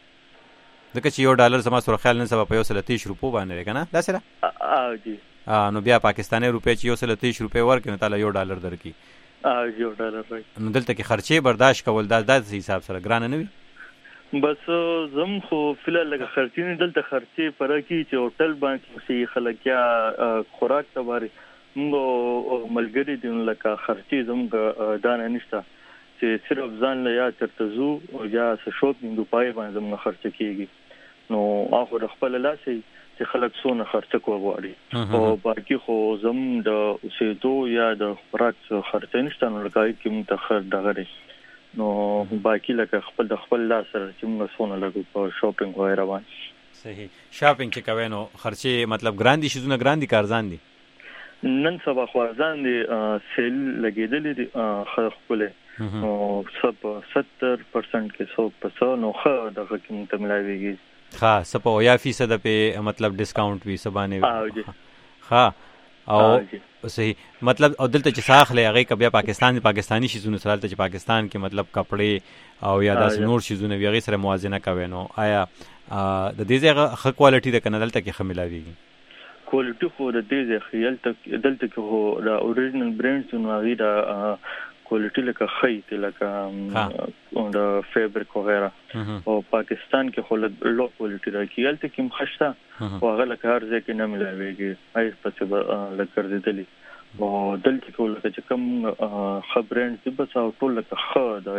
دغه چې یو ډالر زما سره خیال نه سبا په یو سل تیس روپو باندې کنه دا سره او جی نو بیا پاکستاني روپې چې یو سل تیس روپې ورکړي نو تعالی یو ډالر درکې او یو ډالر راځي نو دلته کې خرچې برداشت کول دا د حساب سره ګران نه وي. بس زم خو فلال لکه خرچې نه دلته خرچې پر کې چې هوټل باندې سي خلک یا خوراک تباري موږ ملګری دي لکه خرچې زموږ دانه نشته چې صرف ځان له یا چرته زو او یا شاپینګ په پای باندې زموږ خرچ کیږي نو اخر خپل لاسي چې خلک سونه خرچ کوي او باقي خو زم د اوسېدو یا د خوراک خرچ نشته نو لکه کې متخر دغه نو باقي لکه خپل د خپل لاس سره چې موږ سونه لګو په شاپینګ وغیرہ باندې. صحیح. شاپینګ چې کوي نو خرچې مطلب ګران دي شزونه ګران دي کارزان دي نن سبا خو ارزان دي سیل لګیدلې دي خپل نو سب ستر پرسنټ کې سو پسو نو خو دغه کې متملاويږي ها سپو یا فیصد په مطلب ډیسکاونټ وی سبانه ها او صحیح مطلب او دلته چې ساخله هغه کبیا پاکستان پاکستانی شیزونه سره چې پاکستان کې مطلب کپڑے او یا داس نور شیزونه وی هغه سره موازنه کوي نو آیا د دې ځای ښه کوالټي د کنه دلته کې خملاويږي کوالټي خو د دې ځای خیال ته دلته کې هو د اوریجنل برانډز نو هغه د کوالټي لکه خیت لکه د فیبرک وغیرہ او پاکستان کې خو لو کوالټي راکې دلته کې مخشته او هغه لکه هر ځای کې نه ملاويږي هیڅ پڅ لکه دې او دلته کې لکه چې کوم خبرند دې بس او ټول لکه خو دا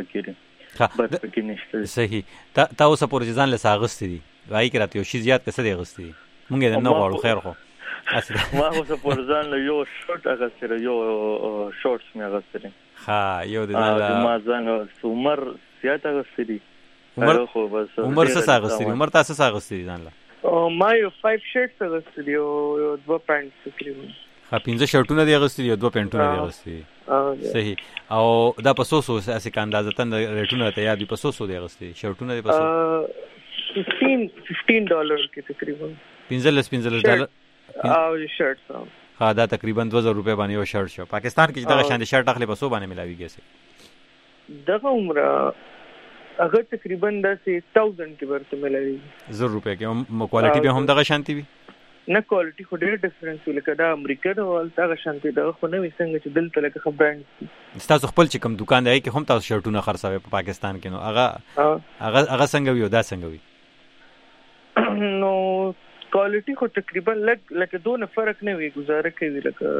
کېږي. صحیح. تا اوس پورې ځان له ساغست دي وای کې راته یو شی زیات کسه دی غستې مونږ نه غواړو خیر خو ما اوس پورې ځان له یو شورت هغه سره یو شورتس مې غستې ها یو د ما ځان عمر زیات غستې دي عمر خو بس عمر څه ساغستې عمر تاسو ساغستې ځان له ما یو پنځه شرټس غستې دي او دوه پینټس تقریبا ها پنځه شرټونه دی غستې دي دوه پینټونه دی غستې. صحیح. او دا په سوسو اسې کاندازتن ریټونه ته یاد په سوسو دی غستې شرټونه دی په سوسو پنځه ډالر کې تقریبا پنځه پنځه ډالر او شرټس ها دا تقریبا دوه زره روپے باندې یو شرټ شو. پاکستان کې دغه شان شرټ اخلي په سو باندې ملاويږي سي دغه عمره هغه تقریبا د هزار کې ورته ملاويږي زر روپے کې کوالټي به هم دغه شانتي وي نه کوالټي خو ډېر ډیفرنس لکه دا امریکا د ولته شانتي دغه خو نه وسنګ چې دلته لکه خبرند تاسو خپل چې کوم دکان دی کې هم تاسو شرټونه خرڅوي په پاکستان کې نو هغه هغه هغه څنګه وي او دا څنګه وي نو کوالټي خو تقریبا لکه لکه دونه فرق نه وي گزاره کوي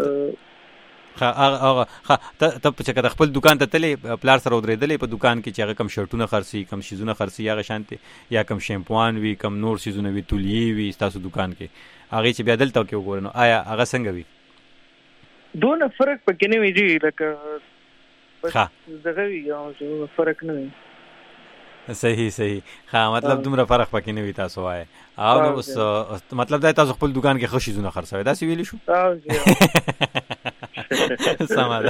لکه ها هغه ها ته چې کله خپل دکان ته تلې پلار سره ودرېدلې په دکان کې چې هغه کم شرټونه خرڅي کم شیزونه خرڅي هغه شانتي یا کم شیمپوان وي کم نور شیزونه وي تولیې وي تاسو دکان کې هغه چې بیا دلته کې وګورئ نو آیا هغه څنګه وي دونه فرق پکې نه وي لکه ها دغه یو فرق نه وي. صحیح صحیح. ها مطلب دومره فرق پکې نه وي تاسو وای او نو اوس مطلب دا تاسو خپل دکان کې خوشی زونه خرڅوي دا سی ویلی شو سماده.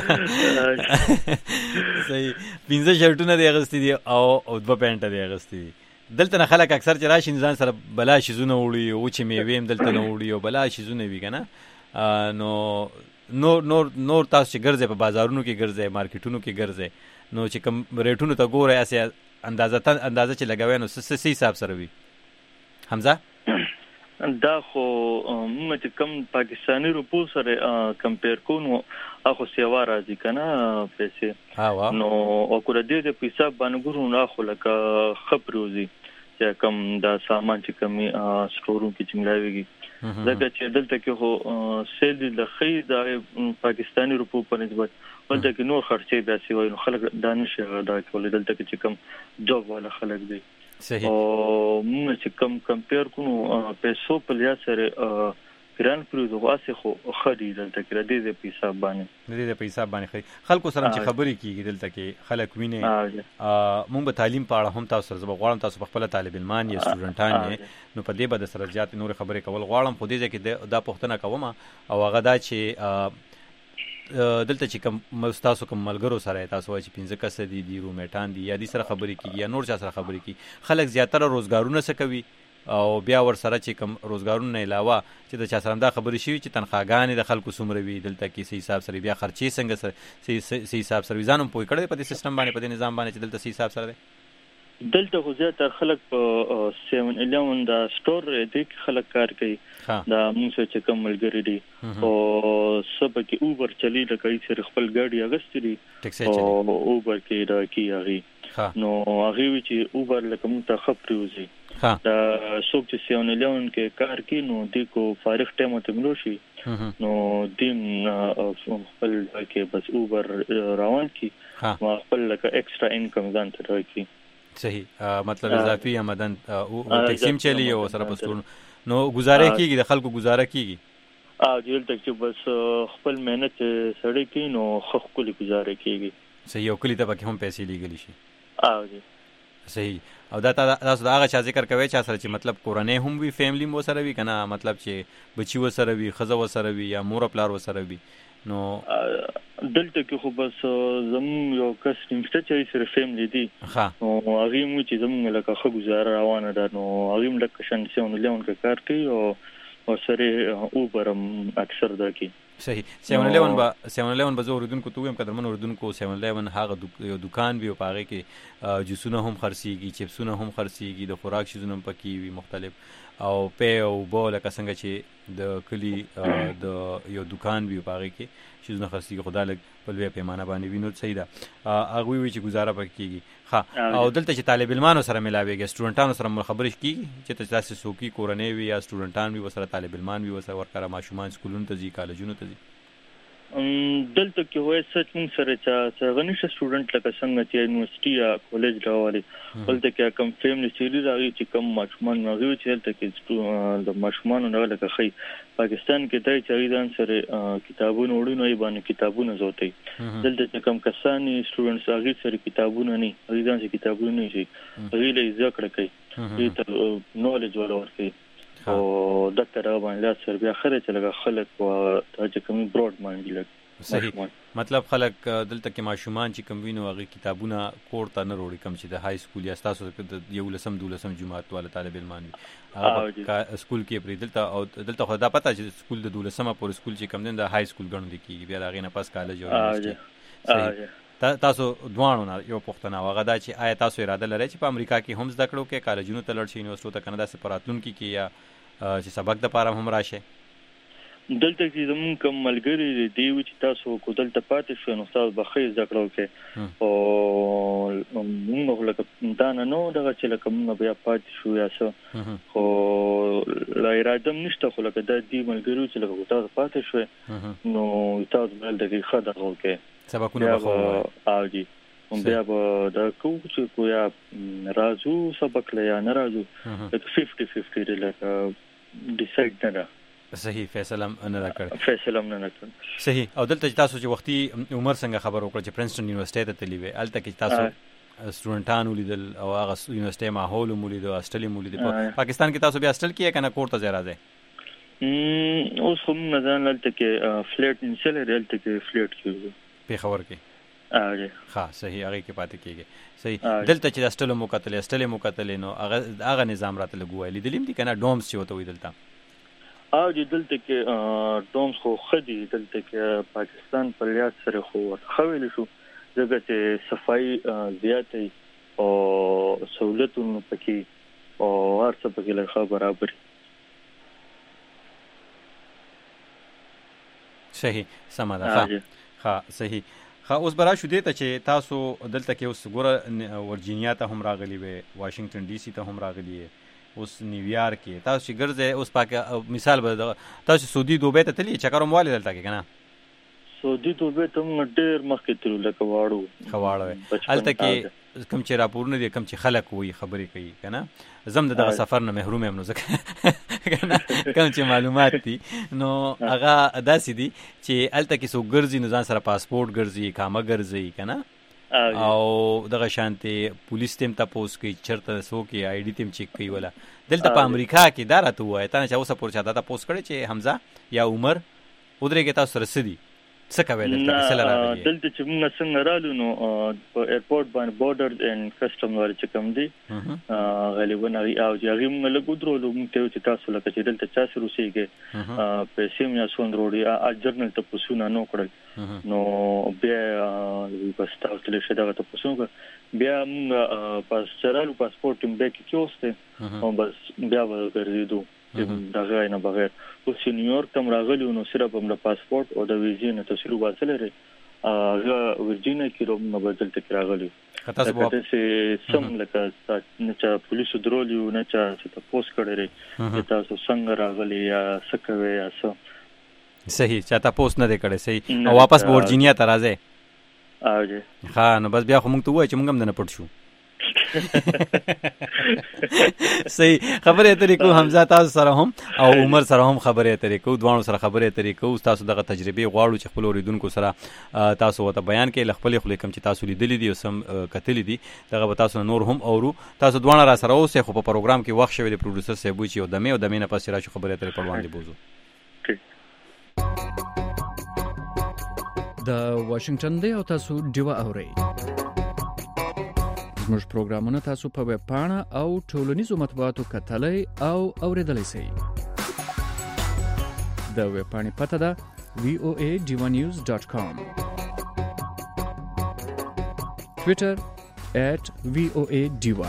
صحیح. پنځه شرټونه دی غستې دي او او دوه پینټه دی غستې دي دلته نه خلک اکثر چې راشي ځان سره بلا شي زونه وړي او چې می ویم دلته نه وړي او بلا شي زونه وی کنه نو نور نور نور تاسو چې ګرځي په بازارونو کې ګرځي مارکیټونو کې ګرځي نو چې کوم ریټونو ته ګورئ اسه اندازه تن اندازه چې لګوي نو څه څه حساب سره وي حمزه دا خو موږ چې کوم پاکستاني روپو سره کمپیر کوو اخو سیوا راځي کنه پیسې نو او کور دې د پیسې باندې ګورو نو اخو لکه خبروزي چې کوم دا سامان چې کومي سټورونو کې چې ملاويږي ځکه چې دلته کې هو سیل د خې د پاکستاني روپو په نسبت ولته کې نور خرچې بیا سی وای نو خلک دانش غدا کولې دلته کې چې کوم جوب والا خلک دي. صحیح. او موږ چې کوم کمپیر کوو پیسو په لیا سره ګران پروز واسه خو خري دلته کې د دې پیسې باندې د دې پیسې باندې خري خلکو سره چې خبرې کیږي دلته کې خلک ویني موږ به تعلیم پاړه هم تاسو سره غواړم تاسو خپل طالب علمان یا سټوډنټان یې نو په دې بده سره زیات نور خبرې کول غواړم خو دې کې دا پوښتنه کوم او هغه دا چې دلته چې کوم تاسو کوم ملګرو سره تاسو وایي چې پنځه کس دي دي رومېټان دي یا دي سره خبرې کیږي یا نور چا سره خبرې کیږي، خلک زیاتره روزګارونه څه کوي او بیا ور سره چې کوم روزګارونه علاوه چې د چا سره دا خبرې شوي چې تنخواګانې د خلکو څومره وي دلته کې صحیح حساب سره بیا خرچې څنګه سره صحیح حساب سره ځان هم پوه کړی په دې سیستم باندې په دې نظام باندې چې دلته صحیح حساب سره دی. دلته خو زیاتره خلک په سیون الیون دا سٹور دی خلک کار کوي دا موږ چې کوم ملګری دي او سبا کې اوبر چلی لکه یې سره خپل ګاډي اغستې دي او اوبر کې دا کی هغه نو هغه وی چې اوبر لکه موږ ته خبري وزي دا څوک چې سیون الیون کې کار کوي نو دی کو فارغ ټایم ته ملو شي نو دیم خپل کې بس اوبر روان کی خپل لکه ایکسترا انکم ځان ته راکې. صحیح مطلب اضافي آمدن او تقسیم چلی او سره پستون نو گزاره کیږي د خلکو گزاره کیږي ا جیل تک چې بس خپل مهنت سړی کوي نو خخ کلی گزاره کیږي. صحیح او کلی ته پکې هم پیسې لګلی شي. ا جی صحیح او دا تاسو دا هغه چا ذکر کوي چې سره چې مطلب کورنۍ هم وي فیملی مو سره وي کنه مطلب چې بچي و سره وي خزه و سره وي یا مور پلار و سره وي نو دلته کې خو بس زمون یو کس نمشته چې سره فیملی دي ها نو هغه مو چې زمون لکه خو گزاره روانه ده نو هغه هم لکه شان سیون لیون کې کار کوي او او سره اوبرم اکثر ده کې. صحیح سیون لیون با سیون لیون به زه اردن کو تویم قدرمن اردن کو سیون لیون هغه یو دکان وی او پاره کې جوسونه هم خرڅيږي چپسونه هم خرڅيږي د خوراک شیزونه هم پکې وي مختلف او په او بوله څنګه چې د کلی د یو دکان وی پاره کې شیزونه خرڅيږي خدای لګ په لوی پیمانه باندې وینو صحیح ده هغه وی چې گزاره پکې کیږي. ها او دلته چې طالب علمانو سره ملاويږي سټوډنټانو سره خبرې کیږي چې تاسو سوکي کورنۍ وي یا سټوډنټان وي وسره طالب علمان وي وسره ورکره ماشومان سکولونو ته ځي کالجونو ته ځي. دلته کې وای سچ موږ سره چې غنښ سټوډنټ لکه څنګه چې یونیورسيټي یا کالج راوړي ولته کې کوم فیملی سیری راغی چې کوم ماشومان راغی چې دلته کې د ماشومان نه لکه خي پاکستان کې دای چې ځان سره کتابونه وړي نو باندې کتابونه زوتي دلته چې کوم کسانی سټوډنټس راغی سره کتابونه نه هغه ځان سره کتابونه نه شي هغه له ذکر کوي دې نالج ولوري او د تر باندې سر بیا خره چې لګه خلک او چې کوم براډ مایند لګ صحیح مطلب خلک دلته کې ماشومان چې کوم وینو هغه کتابونه کور ته نه وروړي کوم چې د های سکول یا تاسو د یو لسم دولسم جماعت والا طالب علمان هغه سکول کې پرې دلته او دلته خو دا پته چې سکول د دولسمه پورې سکول چې کوم د های سکول ګڼل کیږي بیا هغه نه پاس کالج او یونیورسيټي تاسو دوانو نه یو پښتنه واغه دا چې آیا تاسو اراده لرئ چې په امریکا کې هم زده کړو کې کالجونو ته لړ شي یونیورسيټو ته کنه د سپاراتون کې کې یا چې سبق د پاره هم راشه دلته چې زمون کوم ملګری دی چې تاسو کو دلته پاتې شو نو تاسو به خې زده کړو کې او موږ لکه دا نه نو دغه چې لکه موږ بیا پاتې شو یا څه خو لا اراده نشته خو لکه دا دی ملګری چې لکه تاسو پاتې شو نو تاسو بل دغه خدای غو کې سبقونه به او جی بیا به دا کو چې کو یا راځو سبق لیا نه راځو ففټي ففټي دی لکه ډیسایډ نه صحیح فیصله نه راکړ فیصله نه راکړ صحیح او دلته تاسو چې وختي عمر څنګه خبر وکړه چې پرنسټن یونیورسيټي ته تللی وي الته کې تاسو سټوډنټانو لیدل او هغه یونیورسيټي ماحول مولید او هاستل مولید په پاکستان کې تاسو بیا هاستل کې کنه کور ته ځای راځي م اوس هم نه ځان لته کې فلیټ انسل ریلته کې فلیټ کیږي په خبر کې اږي ها صحیح هغه کې پاتې کیږي صحیح دلته چې هاستل مو کتل هاستل مو کتل نو هغه هغه نظام راته لګوي لیدلیم دي کنه ډومز چې وته وي دلته او د دلته کې ډومز خو خدي دلته کې پاکستان په لیاس سره خو خویل شو دغه چې صفائی زیاتې او سہولتونه پکې او هر څه پکې لږه برابر صحیح سمه ده ها صحیح خا اوس برا شو دې ته چې تاسو دلته کې اوس ګوره ورجینیا ته هم راغلی وي واشنگټن ډي سي ته هم راغلی وي اوس نیویارک کې تاسو چې ګرځي اوس پاک مثال به تاسو سعودي دوبه ته تللی چکر مو والي دلته کې کنه سعودي دوبه ته موږ ډېر مخکې تلو لکه واړو خواړو الته کې کوم چې راپورونه دي کوم چې خلک وي خبرې کوي کنه زم دغه سفر نه محروم یم نو ځکه کنه کوم چې معلومات دي نو هغه داسې دي چې الته کې سو ګرځي نو ځان سره پاسپورت ګرځي کامه ګرځي کنه او دغه شانتي پولیس تیم تاسو کوي چرته سو کې آی ډی تیم چیک کوي ولا دلته په امریکا کې دا راته وای تا چې اوسه پورچا دا تاسو کړی چې حمزه یا عمر ودرې کې تاسو رسېدي څه کوي دلته څه راغلی دلته چې موږ څنګه رالو نو په ایرپورټ باندې بورډر اینڈ کسٹم ور چې کوم دي غالبا او چې موږ له ګودرو موږ ته چې تاسو لکه چې دلته چا سره وسیږي په سیم یا سون روډي ا جرنل ته پوسونه نو کړل نو بیا بس تاسو له شته ته پوسونه بیا موږ پاس چرالو پاسپورت ټیم بیک کیوسته او بس بیا ورګرځیدو دا غوښنه نه بغیر اوس نیویارک تم راغلی نو صرف هم د پاسپورت او د ویزې نه تاسو واسه لري هغه ورجینیا کې روم نه بدل تک راغلی تاسو په تاسو سم لکه نه چې پولیسو درولیو نه چې تاسو کړی چې تاسو څنګه راغلی یا سکوي یا څه صحیح چې تاسو نه دې کړی صحیح او واپس ورجینیا ته راځي اوجه ها نو بس بیا خو موږ ته وای چې موږ هم نه پټ شو صحیح خبرې اترې کو حمزه تاسو سره هم او عمر سره هم خبرې اترې کو دوانو سره خبرې اترې کو تاسو دغه تجربه غواړو چې خپل اوریدونکو سره تاسو وته بیان کړئ خپل خپل کوم چې تاسو لیدلې دي او سم کتلې دي دغه به تاسو نور هم اورو تاسو دوانو را سره اوسه خو په پروګرام کې وخت شوی دی پروډوسر صاحب چې یو دمه او دمه نه پس راشي خبرې اترې په وړاندې بوزو د واشنگټن دی او تاسو ډیوا اورئ زموږ پروګرامونه تاسو په ویب پاڼه او ټولنیزو مطبوعاتو کتلای او اوریدلای شئ د ویب پاڼې پته ده وی او ای ډیوا نیوز ډاٹ کام ټویټر ایٹ وی او ای ډیوا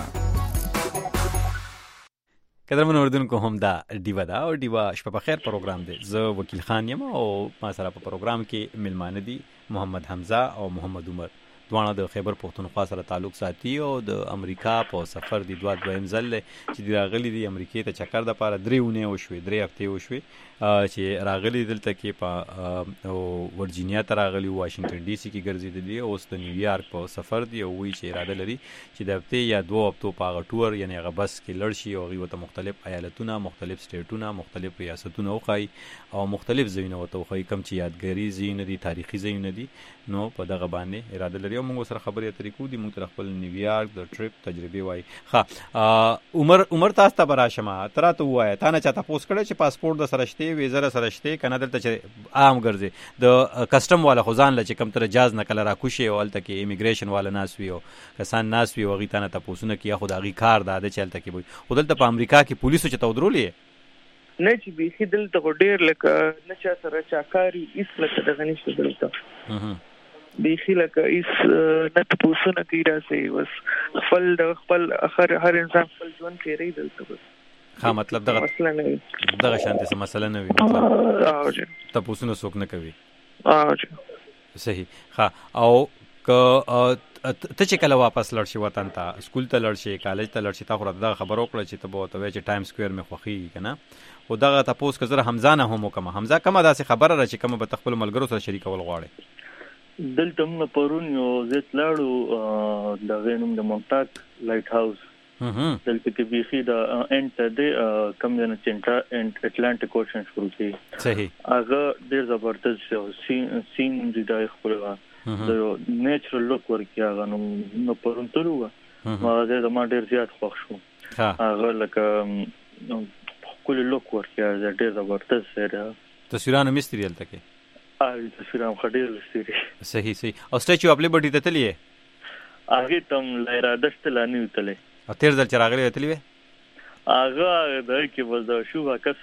قدرمن اوریدونکو هم دا ډیوا دا او ډیوا شپه په خیر پروګرام دی زه وکیل خان یم او ما سره په پروګرام کې ملمانه دي محمد حمزه او محمد عمر دوانه د خیبر پختونخوا سره تعلق ساتي او د امریکا په سفر دی دوه دویم ځل چې دی راغلي دی امریکای ته چکر د پاره درې ونه وشوي درې هفته وشوي چې راغلي دلته کې په ورجینیا ته راغلي واشنگټن ډي سي کې ګرځېدلی او اوس د نیویارک په سفر دی او وی چې اراده لري چې د هفته یا دوه هفتو په ټور یعنی هغه بس کې لړ شي او غوته مختلف ایالتونه مختلف سټیټونه مختلف ریاستونه وخی او مختلف ځایونه وته وخی کم چې یادګاری ځایونه دي تاریخي ځایونه دي نو په دغه باندې اراده لري او موږ سره خبرې اترې کوو دي موږ خپل نیویارک د ټریپ تجربه وای ها عمر عمر تاسو ته براشمه تراته وای تا نه چاته پوس کړی چې پاسپورت د سره شته ویزه سره شته کنه دلته چې عام ګرځي د کسٹم والا خزان لچ کم تر جاز نه کله را کوشي او الته کې ایمیګریشن والا ناس وی او کسان ناس وی او غی تانه تاسو نه کیه خدای کار دا د چلته کې وي او دلته په امریکا کې پولیسو چې تودرولې نه چې به دلته ډیر لکه نشه سره چاکاری اس لکه دغه نشته دلته بیخی لکه ایس نه تاسو نه کیرا سي بس خپل د خپل اخر هر انسان خپل ژوند کې ری دلته بس ها مطلب دغه مسله نه دغه شانتي څه مسله نه وي مطلب تاسو نه څوک نه کوي اه صحیح ها او ک ته چې کله واپس لړ شي وطن ته سکول ته لړ شي کالج ته لړ شي تا خو دا خبرو کړل چې ته به ته چې ټایم سکوير مې خوخي کنه او دغه تاسو کزره حمزه نه هم کوم حمزه کومه داسې خبره را چې کوم به خپل ملګرو سره شریکول غواړي دلته موږ پرون یو زیات لاړو د غینوم د مونټاک لایټ هاوس دلته کې بیخي د انټ د کم جن چنټا انټ اټلانټیک اوشن شروع کی صحیح هغه ډیر زبردست سین سین د دای خپلوا د نیچرل لوک ورکی هغه نو پرون تلو ما زه ما ډیر زیات خوښ شو هغه لکه کله لوک ورکی هغه ډیر زبردست سره تصویرانه مستریال تکي آی تصویرام خډیر لستری صحیح صحیح او سټیچو اپ لیبرټی ته تللی هغه تم لایرا دشت لانی وتلې او تیر ځل چراغلی وتلی وې هغه د کې وځه شو کس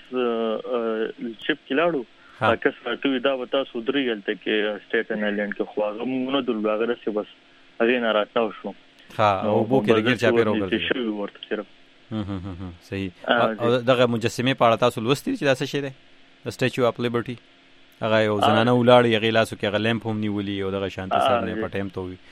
چپ کلاړو کس راټوي دا وتا سودري هلته کې سټیټن آیلند کې خو هغه مونږ نه دل هغه سه بس هغه نه راتاو شو ها او بو کې لګل چا پیرو ګرځي شو ورته صرف هم هم صحیح او دغه مجسمه پاړه تاسو لوستي چې دا څه شی دی د سټیچو اپ لیبرټی هغه یو زنانه ولاړ یغی لاسو کې هغه لیمپ هم نیولي او دغه شانتي سر نه پټیم ته وي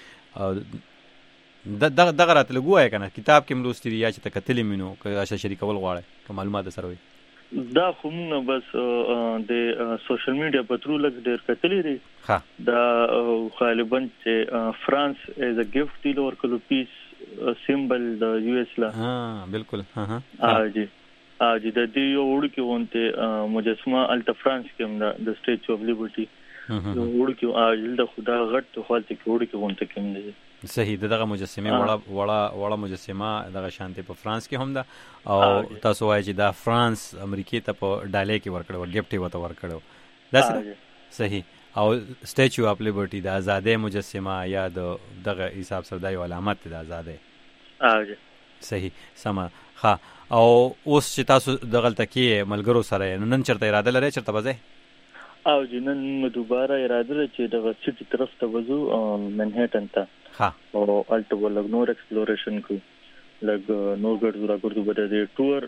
دغه دغه راته لګوای کنه کتاب کې ملوستي یا چې تکتلې مينو که اشا شریکول غواړي که معلومات سره وي دا خو موږ بس د سوشل میډیا په ترو لګ ډیر کتلې لري ها دا غالبا چې فرانس از ا گیفت دی لور کلو پیس سیمبل د یو اس لا ها بالکل ها ها اجي اجي د دې یو وړ کې وونته مجسمه الټ فرانس کې د سټیچو اف لیبرټی یو وړ کې اجل د خدا غټ خپل کې وړ کې وونته کې دی صحیح دغه مجسمه وړه وړه وړه مجسمه دغه شانتي په فرانس کې هم ده او تاسو وایي چې دا فرانس امریکای ته په ډالې کې ورکړو ګفټ وته ورکړو دا صحیح او سټیچو اف لیبرټي د آزادۍ مجسمه یا د دغه حساب سره د یو علامت د آزادۍ. اوجه صحیح سم. ها او اوس چې تاسو دغلته کې ملګرو سره نو نن چرته اراده لرئ چرته وځئ؟ او جنن دوباره اراده لري چې د سټي طرف ته وځو منهټن ته. ها او الټو ولګ نور ایکسپلوریشن کو لګ نور ګرځو را ګرځو بده د ټور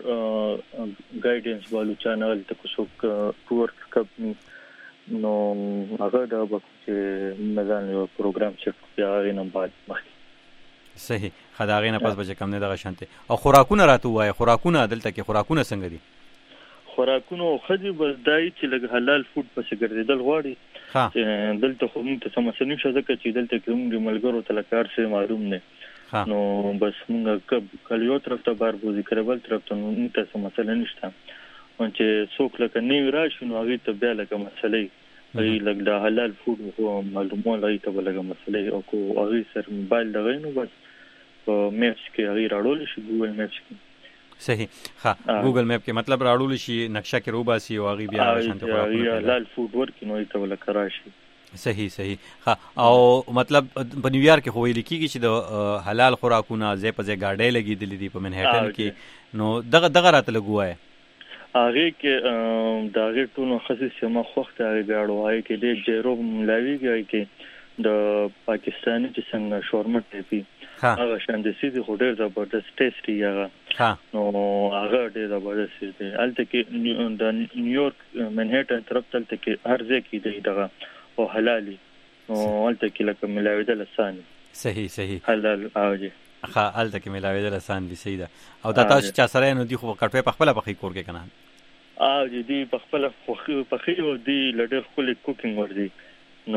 ګایډنس والو چینل ته کو څوک ټور کمپنی نو هغه د وخت چې مزان یو پروګرام چې بیا غینم بعد مخکې. صحیح. خدای نه پس بچ کم نه دغه شانته. او خوراکونه راته وای خوراکونه دلته کې خوراکونه څنګه دي؟ خوراکونو خدي بس دای چې لګ حلال فود پسې ګرځیدل غواړي. ها دلته خو موږ ته سمسه نشو ځکه چې دلته کې موږ ملګرو ته لکار څه معلوم نه. نو بس موږ کب کله یو طرف ته بار بوزي کړبل طرف ته موږ ته سمسه نشته. او چې څوک لکه نیو راشي نو هغه ته بیا لکه مسلې ای لګ د حلال فود او معلومات لای ته لګه مسلې او کو هغه سر موبایل دغه نو بس په میپس کې هغه راړول شي ګوګل میپس کې. صحیح. ها ګوګل میپ کې مطلب راړول شي نقشه کې روباسي او هغه بیا شانته خوراکونه حلال فود ورکې نو ته ول کراشي. صحیح صحیح. ها او مطلب په نیویارک کې خو ویل کېږي چې د حلال خوراکونه ځای په ځای گاډۍ لګېدلې دي په منهټن کې نو دغه دغه راته لګوای هغه کې د هغه ټولو خصوصي ما خوخت هغه غاړو هغه کې د جیرو ملاویږي کې د پاکستاني چې څنګه شورما ټیپی هغه شان د سیدي هډر زبردست ټیسټي هغه نو هغه ډېر زبردست دی. الته کې د نیویارک منهټن طرف ته کې هر ځای کې دی دغه او حلالي نو الته کې لکه ملاویدل اسانه. صحیح صحیح. حلال اوجه ها الته کې ملاویدل اسانه دي. صحیح ده. او دا تاسو چا سره نو دی خو کټوي په خپل په کور کې کنه ا دې دی په خپل په خيو دی لډر خپل کوکینګ ور دي نو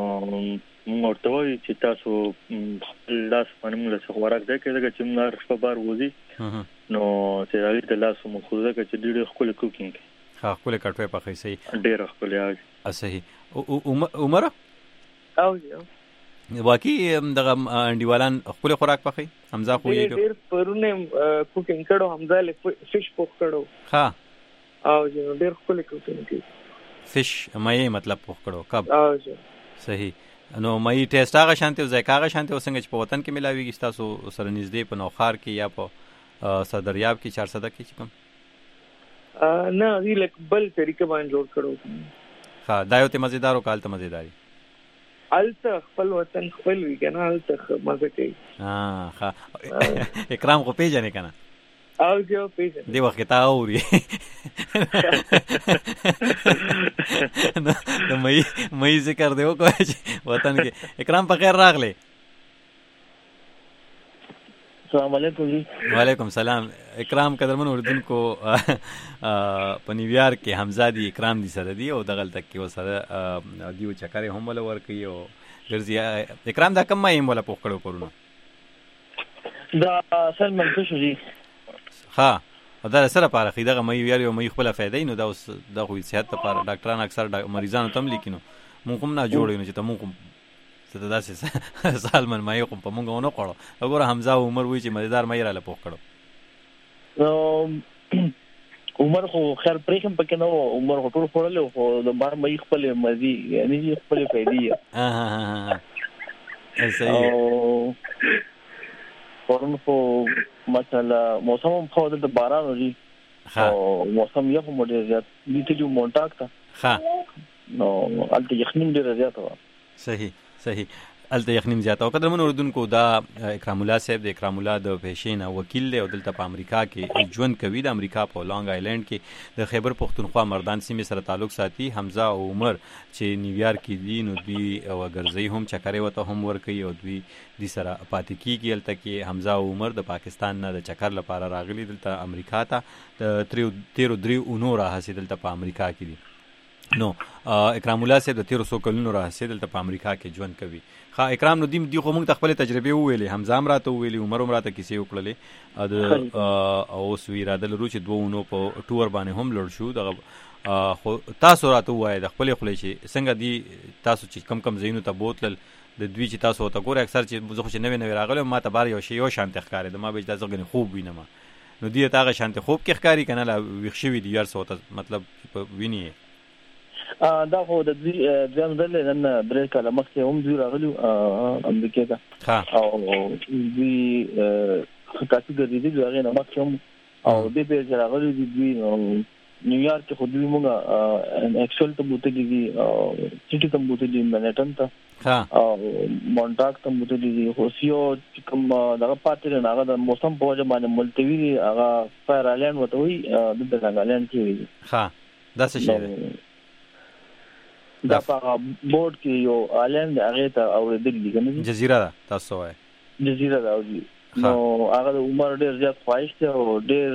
موږ ته وایي چې تاسو لاس باندې موږ څه خوراک دی کېږي چې موږ په بار وځي نو چې راځي د لاس مو خو ځکه چې ډېر خپل کوکینګ ها خپل کټوي په خي صحیح ډېر خپل یاږي صحیح. عمر او یو واقعي دغه انډیوالان خپل خوراک په خي حمزه خو یې ډېر پرونه کوکینګ کړو حمزه له فش پوک کړو. ها او ډېر خپل کوکینګ فش مې مطلب پوک کړو کب. او صحیح. نو مې ټیسټ هغه شانته او ذایقه هغه شانته وسنګ چې په وطن کې ملاويږي تاسو سره نږدې په نوخار کې یا په صدریاب کې چار صدا کې کوم نه وی لک بل طریقه باندې جوړ کړو. ها دا یو ته مزیدار او کال ته مزیداری الته خپل وطن خپل وی کنه الته مزه کوي. ها ها اکرام کو پیژنې کنه او جو پیژنې دی وخت تا اوري نو مې مې ذکر دیو کوی وطن کې اکرام په خیر راغله. السلام علیکم جی. وعلیکم سلام. اکرام قدرمن اردوونکو په نیویارک کې حمزه دی اکرام دی سره دی او دغه تک کې وسره دیو چکرې هم ول ور کوي او ګرځي. اکرام دا کم مې مولا پوښ کړو پرونه دا سلمان شو جی. ها دا سره پاره خیدغه مې ویل یو مې خپل فائدې نو دا اوس د خو صحت لپاره ډاکټران اکثر مریضانو تم لیکینو مونږ هم نه جوړو چې ته مونږ څه داسې سالمن مې کوم په مونږ نه کړو. وګوره حمزه عمر وی چې مزیدار مې را لپوخ کړو. نو عمر خو خیر پرېکم پکې نو عمر هټول خورل خو د بار مې خپل مزي یعنی خپل فائدې ها ها ها صحیح. ورن خو مثلا موسم خو د باران وري او موسم یو هم ډیر زیات دي ته جو مونټاک تا ها نو الته یخنیم ډیر زیات و. صحیح صحیح. الته یخنیم زیات او قدرمن اردوونکو دا اکرام الله صاحب د اکرام الله د پیشین وکیل له دلته په امریکا کې ژوند کوي. د امریکا په لانګ آیلند کې د خیبر پختونخوا مردان سیمې سره تعلق ساتي. حمزه او عمر چې نیویارک کې دي نو دوی او ګرځي هم چکرې وته هم ور کوي او دوی د سره پاتې کیږي. الته کې حمزه او عمر د پاکستان نه د چکر لپاره راغلي دلته امریکا ته د تیرو دریو اونو را حاصل په امریکا کې دي. نو اکرام الله صاحب د تیرو سو کلونو را حاصل دلته په امریکا کې ژوند کوي. ها اکرام نو دیم دی خو موږ خپل تجربه ویلې حمزه هم راته ویلې عمر هم راته کیسې وکړلې د او سوی را د لرو چې دوه نو په ټور باندې هم لړ شو. دغه خو تاسو راته وایي د خپل خپل شي څنګه دی تاسو چې کم کم زینو ته بوتل د دوی چې تاسو ته ګوره اکثر چې زه خو چې نوې نوې راغلم ما ته بار یو شی یو شانت ښکارې د ما به تاسو غني خوب وینم نو دی ته هغه شانت خوب کې ښکاری کنه لا وښوي دی یار سوته مطلب ویني دا خو د دې ځم دل نن درې کاله مخکې هم دوی راغلي امریکا ته او دوی خاصه ګرځېدي هغه نه مخکې هم او دې به راغلي دوی نیویارک کې خو دوی موږ اکسل ته بوته دي او سټي ته بوته دي منهټن ته او مونټاک ته بوته دي خو سیو کوم دغه پاتې نه هغه د موسم په وجه باندې ملتوي هغه فایرالند وته وي د دغالند کې وي ها دا څه شي دا په بورډ کې یو آلند هغه ته اورېدلې کنه جزیره ده تاسو وای جزیره ده نو هغه د عمر ډیر زیات خواهش ته او ډیر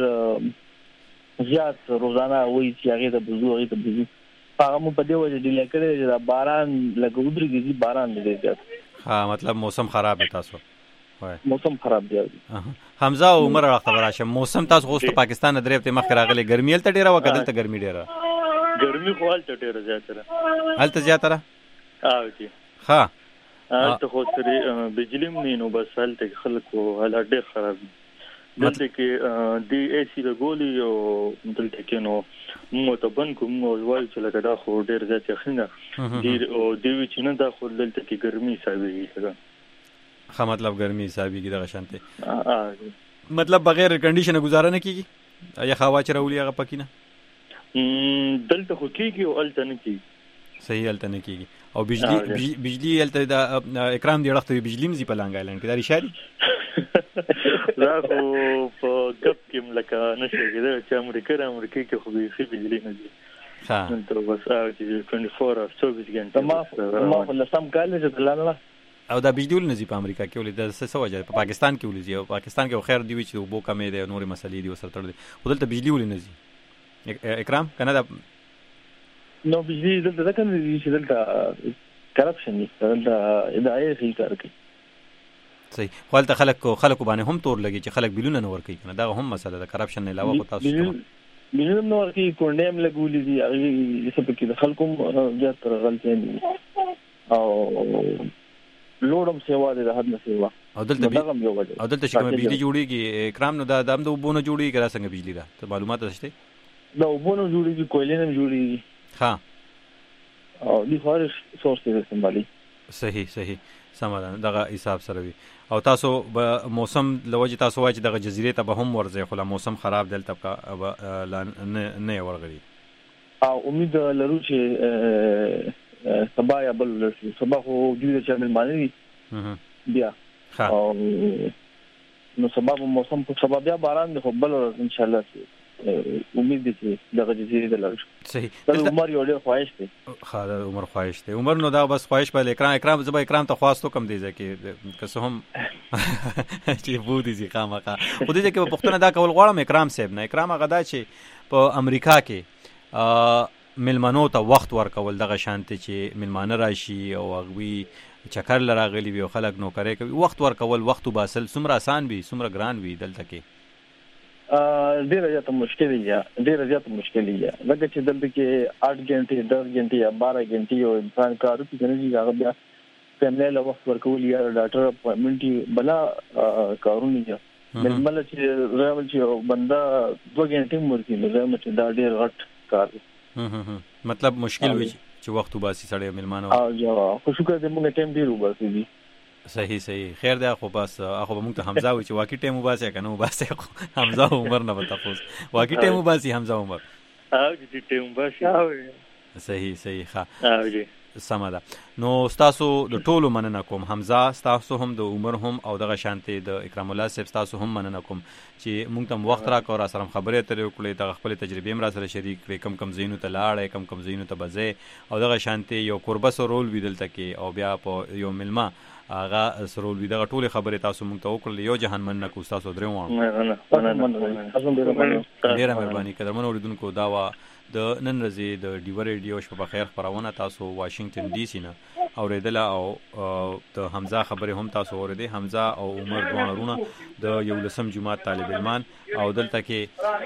زیات روزانه وایي چې هغه د بزو هغه ته بزو هغه مو په دې وجه ډیل کړی چې دا باران لګ ودرېږي باران دی زیات ها مطلب موسم خراب دی تاسو وای موسم خراب دی حمزه او عمر خبر راشه موسم تاسو غوښته پاکستان درې په مخ راغلي ګرمي ته ډیره وکړه ته ګرمي ډیره ګرمي خو حالته ډیره زیاته حالته زیاته او جی ها حالته خو سری بجلی مې نو بس حالته خلکو حالت ډیر خراب دلته کې دی ای سی د ګولي او دلته کې نو مو ته بن کوم وایي چې لکه دا خو ډیر زیات یخنه دی او دی چې نه دا خو دلته کې ګرمي حسابي کېږي ها مطلب ګرمي حسابي کې دغه شانته مطلب بغیر کنډیشن گزاره نه کیږي یا خوا چې راولي هغه پکینه دلته خو کېږي او الته نه کېږي صحیح الته نه کېږي او بجلی بجلی الته د اکرام دی وخت بجلی مزي په لانګ ایلند کې دا ریشاري دا خو په ګپ کې ملکه نشي کېده چې امریکا امریکا کې خو به خې بجلی نه دي ها نو بس او چې چوبیس غنټه ما ما له سم کال چې دلاله او دا بجلی ول نزي په امریکا کې ولې د څه وجه په پاکستان کې ولې او پاکستان کې خیر دی چې وبو کمې دي نورې مسلې دي وسره تر دي ودلته بجلی ول نزي اکرام کنه دا نو بجلی دلته دا کنه چې دلته کرپشن دي دلته ادارې هي کار کوي صحیح خپل خلک خلکو باندې هم تور لګي چې خلک بیلونه نه ور کوي کنه دا هم مسله ده کرپشن نه علاوه خو تاسو بیلونه نو ور کوي کونډیم لګولې دي هغه څه پکې د خلکو زیات غلطي دي او لوړم سیوا ده حد نه سیوا او دلته او دلته چې کوم بجلی جوړیږي اکرام نو دا د هم د وبونه جوړیږي را څنګه بجلی ده ته معلومات شته دا وبونه جوړیږي کویلې نه جوړیږي ها او دی خارج سورس دې سمبالي صحیح صحیح سمادان دغه حساب سره وي او تاسو موسم لوجه تاسو وايي چې دغه جزیره ته به هم ورځي خو موسم خراب دلته کا نه نه ورغلي او امید لرو چې سبا یا بل سبا خو دې چې مېلمانه دي بیا او نو سبا موسم په سبا بیا باران دی خو بل ان شاء الله امید دي چې دغه جزیره د لږ صحیح د عمر یو ډېر خواهش دی خا د عمر خواهش دی عمر نو دا بس خواهش په اکرام اکرام زبا اکرام ته خواستو کم دی ځکه که هم چې وو دي ځکه ماکه خو دې کې په پښتون دا کول غواړم اکرام صاحب نه اکرام هغه دا چې په امریکا کې ملمنو ته وخت ورکول دغه شانته چې ملمانه راشي او هغوی چکر لراغلی وي خلک نو کوي وخت ورکول وخت وباسل سمره آسان وي سمره ګران وي دلته کې ډیره زیاته مشکل دی ډیره زیاته مشکل دی لکه چې دلته کې आठ غنټې دس غنټې یا بارہ غنټې یو انسان کار کوي کنه چې هغه بیا فیملی له وخت ورکول یا ډاکټر اپوینټمنټ بلا کارونه دي مل چې راول چې بندا دوه غنټې مرګي نو چې دا ډیر غټ کار دی مطلب مشکل وي چې وخت وباسي سړی ملمانو او خو شکر دې موږ ټیم ډیر وباسي دي صحیح صحیح خیر دی خو بس اخو موږ ته حمزه وي چې واقعي ټیم وباسي کنه وباسي حمزه عمر نه وتا پوس واقعي ټیم وباسي حمزه عمر او چې ټیم وباسي صحیح صحیح ښه او جی سمه ده نو تاسو د ټولو مننه کوم حمزه تاسو هم د عمر هم او دغه شانته د اکرام الله صاحب تاسو هم مننه کوم چې موږ ته وخت راکړو را سره خبرې ترې وکړې د خپل تجربې هم را سره شریک کړې کم کم زینو ته لاړې کم کم زینو ته بځې او دغه شانته یو قربه سرول ویدلته کې او بیا په یو ملما اغه سرول وی دغه ټوله خبره تاسو مونږ ته وکړل یو جهان مننه کو تاسو درې وانه ډیره مهرباني کړم نو اوریدونکو دا وا د نن ورځې د ډیو ریډیو شپه په خیر خبرونه تاسو واشنگټن ډي سي نه اوریدل او د حمزه خبره هم تاسو اوریدې حمزه او عمر دوانرونه د یو لسم جمعه طالب علمان او دلته کې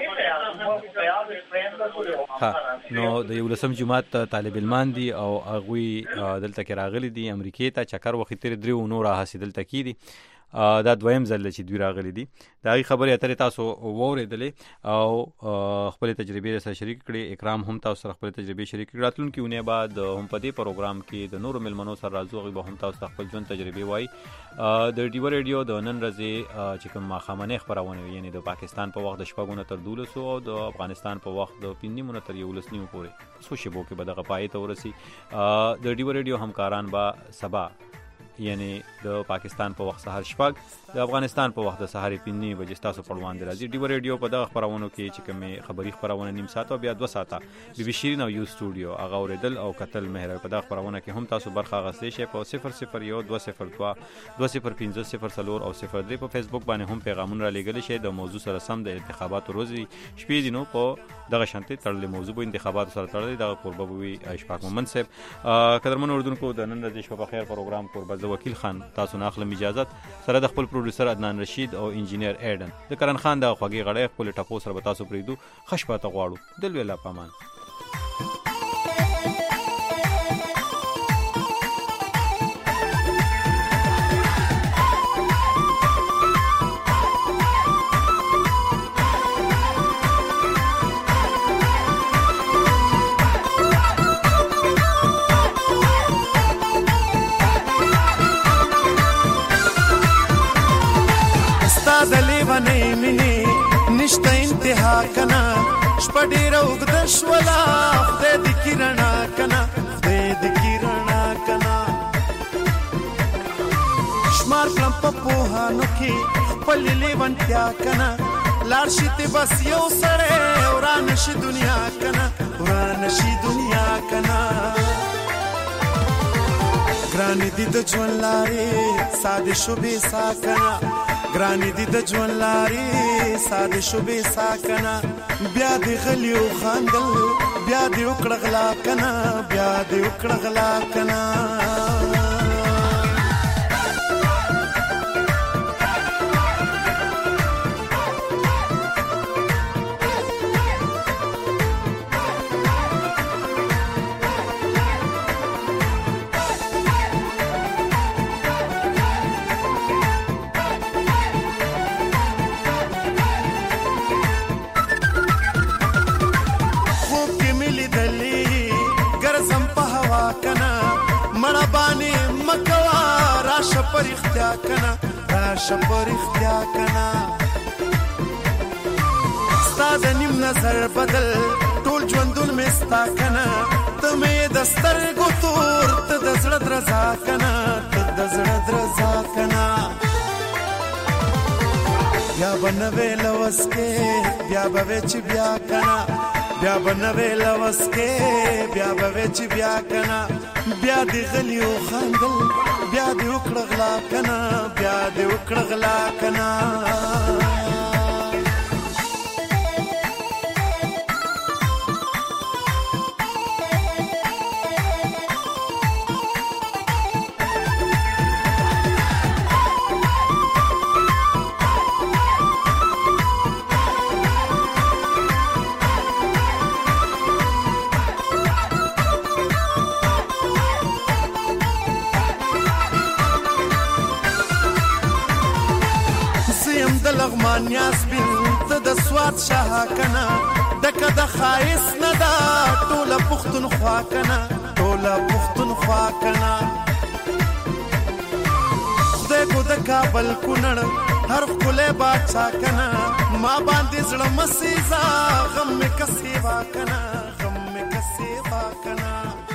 ها نو د یو لسم جمعه طالب علمان دي او هغه دلته کې راغلي دي امریکای ته چکر وخت تر درو نور حاصل دلته کې دي دا دویم ځل چې دوی راغلي دي. دا غي خبرې اترې تاسو ووریدلې او خپل تجربې سره شریک کړې. اکرام هم تاسو سره خپل تجربې شریک کړې. راتلونکي ونه بعد هم په دې پروګرام کې د نورو ملمنو سره راځو غي به هم تاسو خپل ژوند تجربې وایي. د ډیو ریډیو د نن ورځې چې کوم ماخامنه خبرونه یعنی د پاکستان په وخت د شپږونه تر دولسو او د افغانستان په وخت د پنځمونه تر یولسنیو پورې څو شیبو کې به دغه پای ته ورسي. د ډیو ریډیو همکاران با سبا یعنی د پاکستان په وخت سحر شپږ د افغانستان په وخت د سحر پنځه بجې تاسو په وړاندې راځي. ډیو ریډیو په دغه خبرونو کې چې کومه خبري خبرونه نیم ساعت او بیا دوه ساعته بي بي شيرین او یو سټوډیو هغه اوریدل او قتل مهر په دغه خبرونه کې هم تاسو برخه غسلی شئ په صفر صفر یو دوه صفر دوه دوه صفر پنځه صفر صفر او صفر درې په فیسبوک باندې هم پیغامونه را لېږل شي. د موضوع سره سم د انتخاباتو ورځې شپې دینو په دغه شانتي تړلې موضوع په انتخاباتو سره تړلې د قربوي اشفاق محمد صاحب قدرمن اردوونکو د نن ورځې شپه بخیر پروګرام قربه وکیل خان تاسو نه اخلم اجازه سره د خپل پروډوسر عدنان رشید او انجینیر ایډن د کرن خان د خوږی غړې خپل ټاپو سره به تاسو پریدو خشپاته غواړو دل ویلا پامان. نشته انتها کنا شپډې روغ د شولا خدای د کیرنا کنا خدای د کیرنا کنا شمار کلم په پوهانو کې خپل لیوانتیا کنا لار شته بس یو سره وران شي دنیا کنا وران شي دنیا کنا ګران دي د ژوند لارې ساده شوبې ساکنا ګرانی دی د ژوند لارې ساده شوبې ساکنه بیا دې غلیو خاندل بیا دې وکړه غلا کنه بیا دې وکړه غلا کنه پر اختیا کنا راشه پر اختیا کنا ستا د نیم نظر بدل ټول ژوندون مې ستا کنا ته مې د سترګو تور ته د زړه درزا کنا ته د زړه درزا کنا بیا به نوې لوس کې بیا به چې بیا کنا بیا به نوې لوس کې بیا به چې بیا کنا بیا دې غلیو خاندل بیا دې وکړه غلا کنا بیا دې وکړه غلا کنا لغمان یاس بنت د سواد شاه کنا دکه د خایس نه دا ټوله پختونخوا کنا ټوله پختونخوا کنا خدای کو د کابل کونړ هر خله بادشاہ کنا ما باندې زړه مسیزا غم می کسیوا کنا غم می کسیوا کنا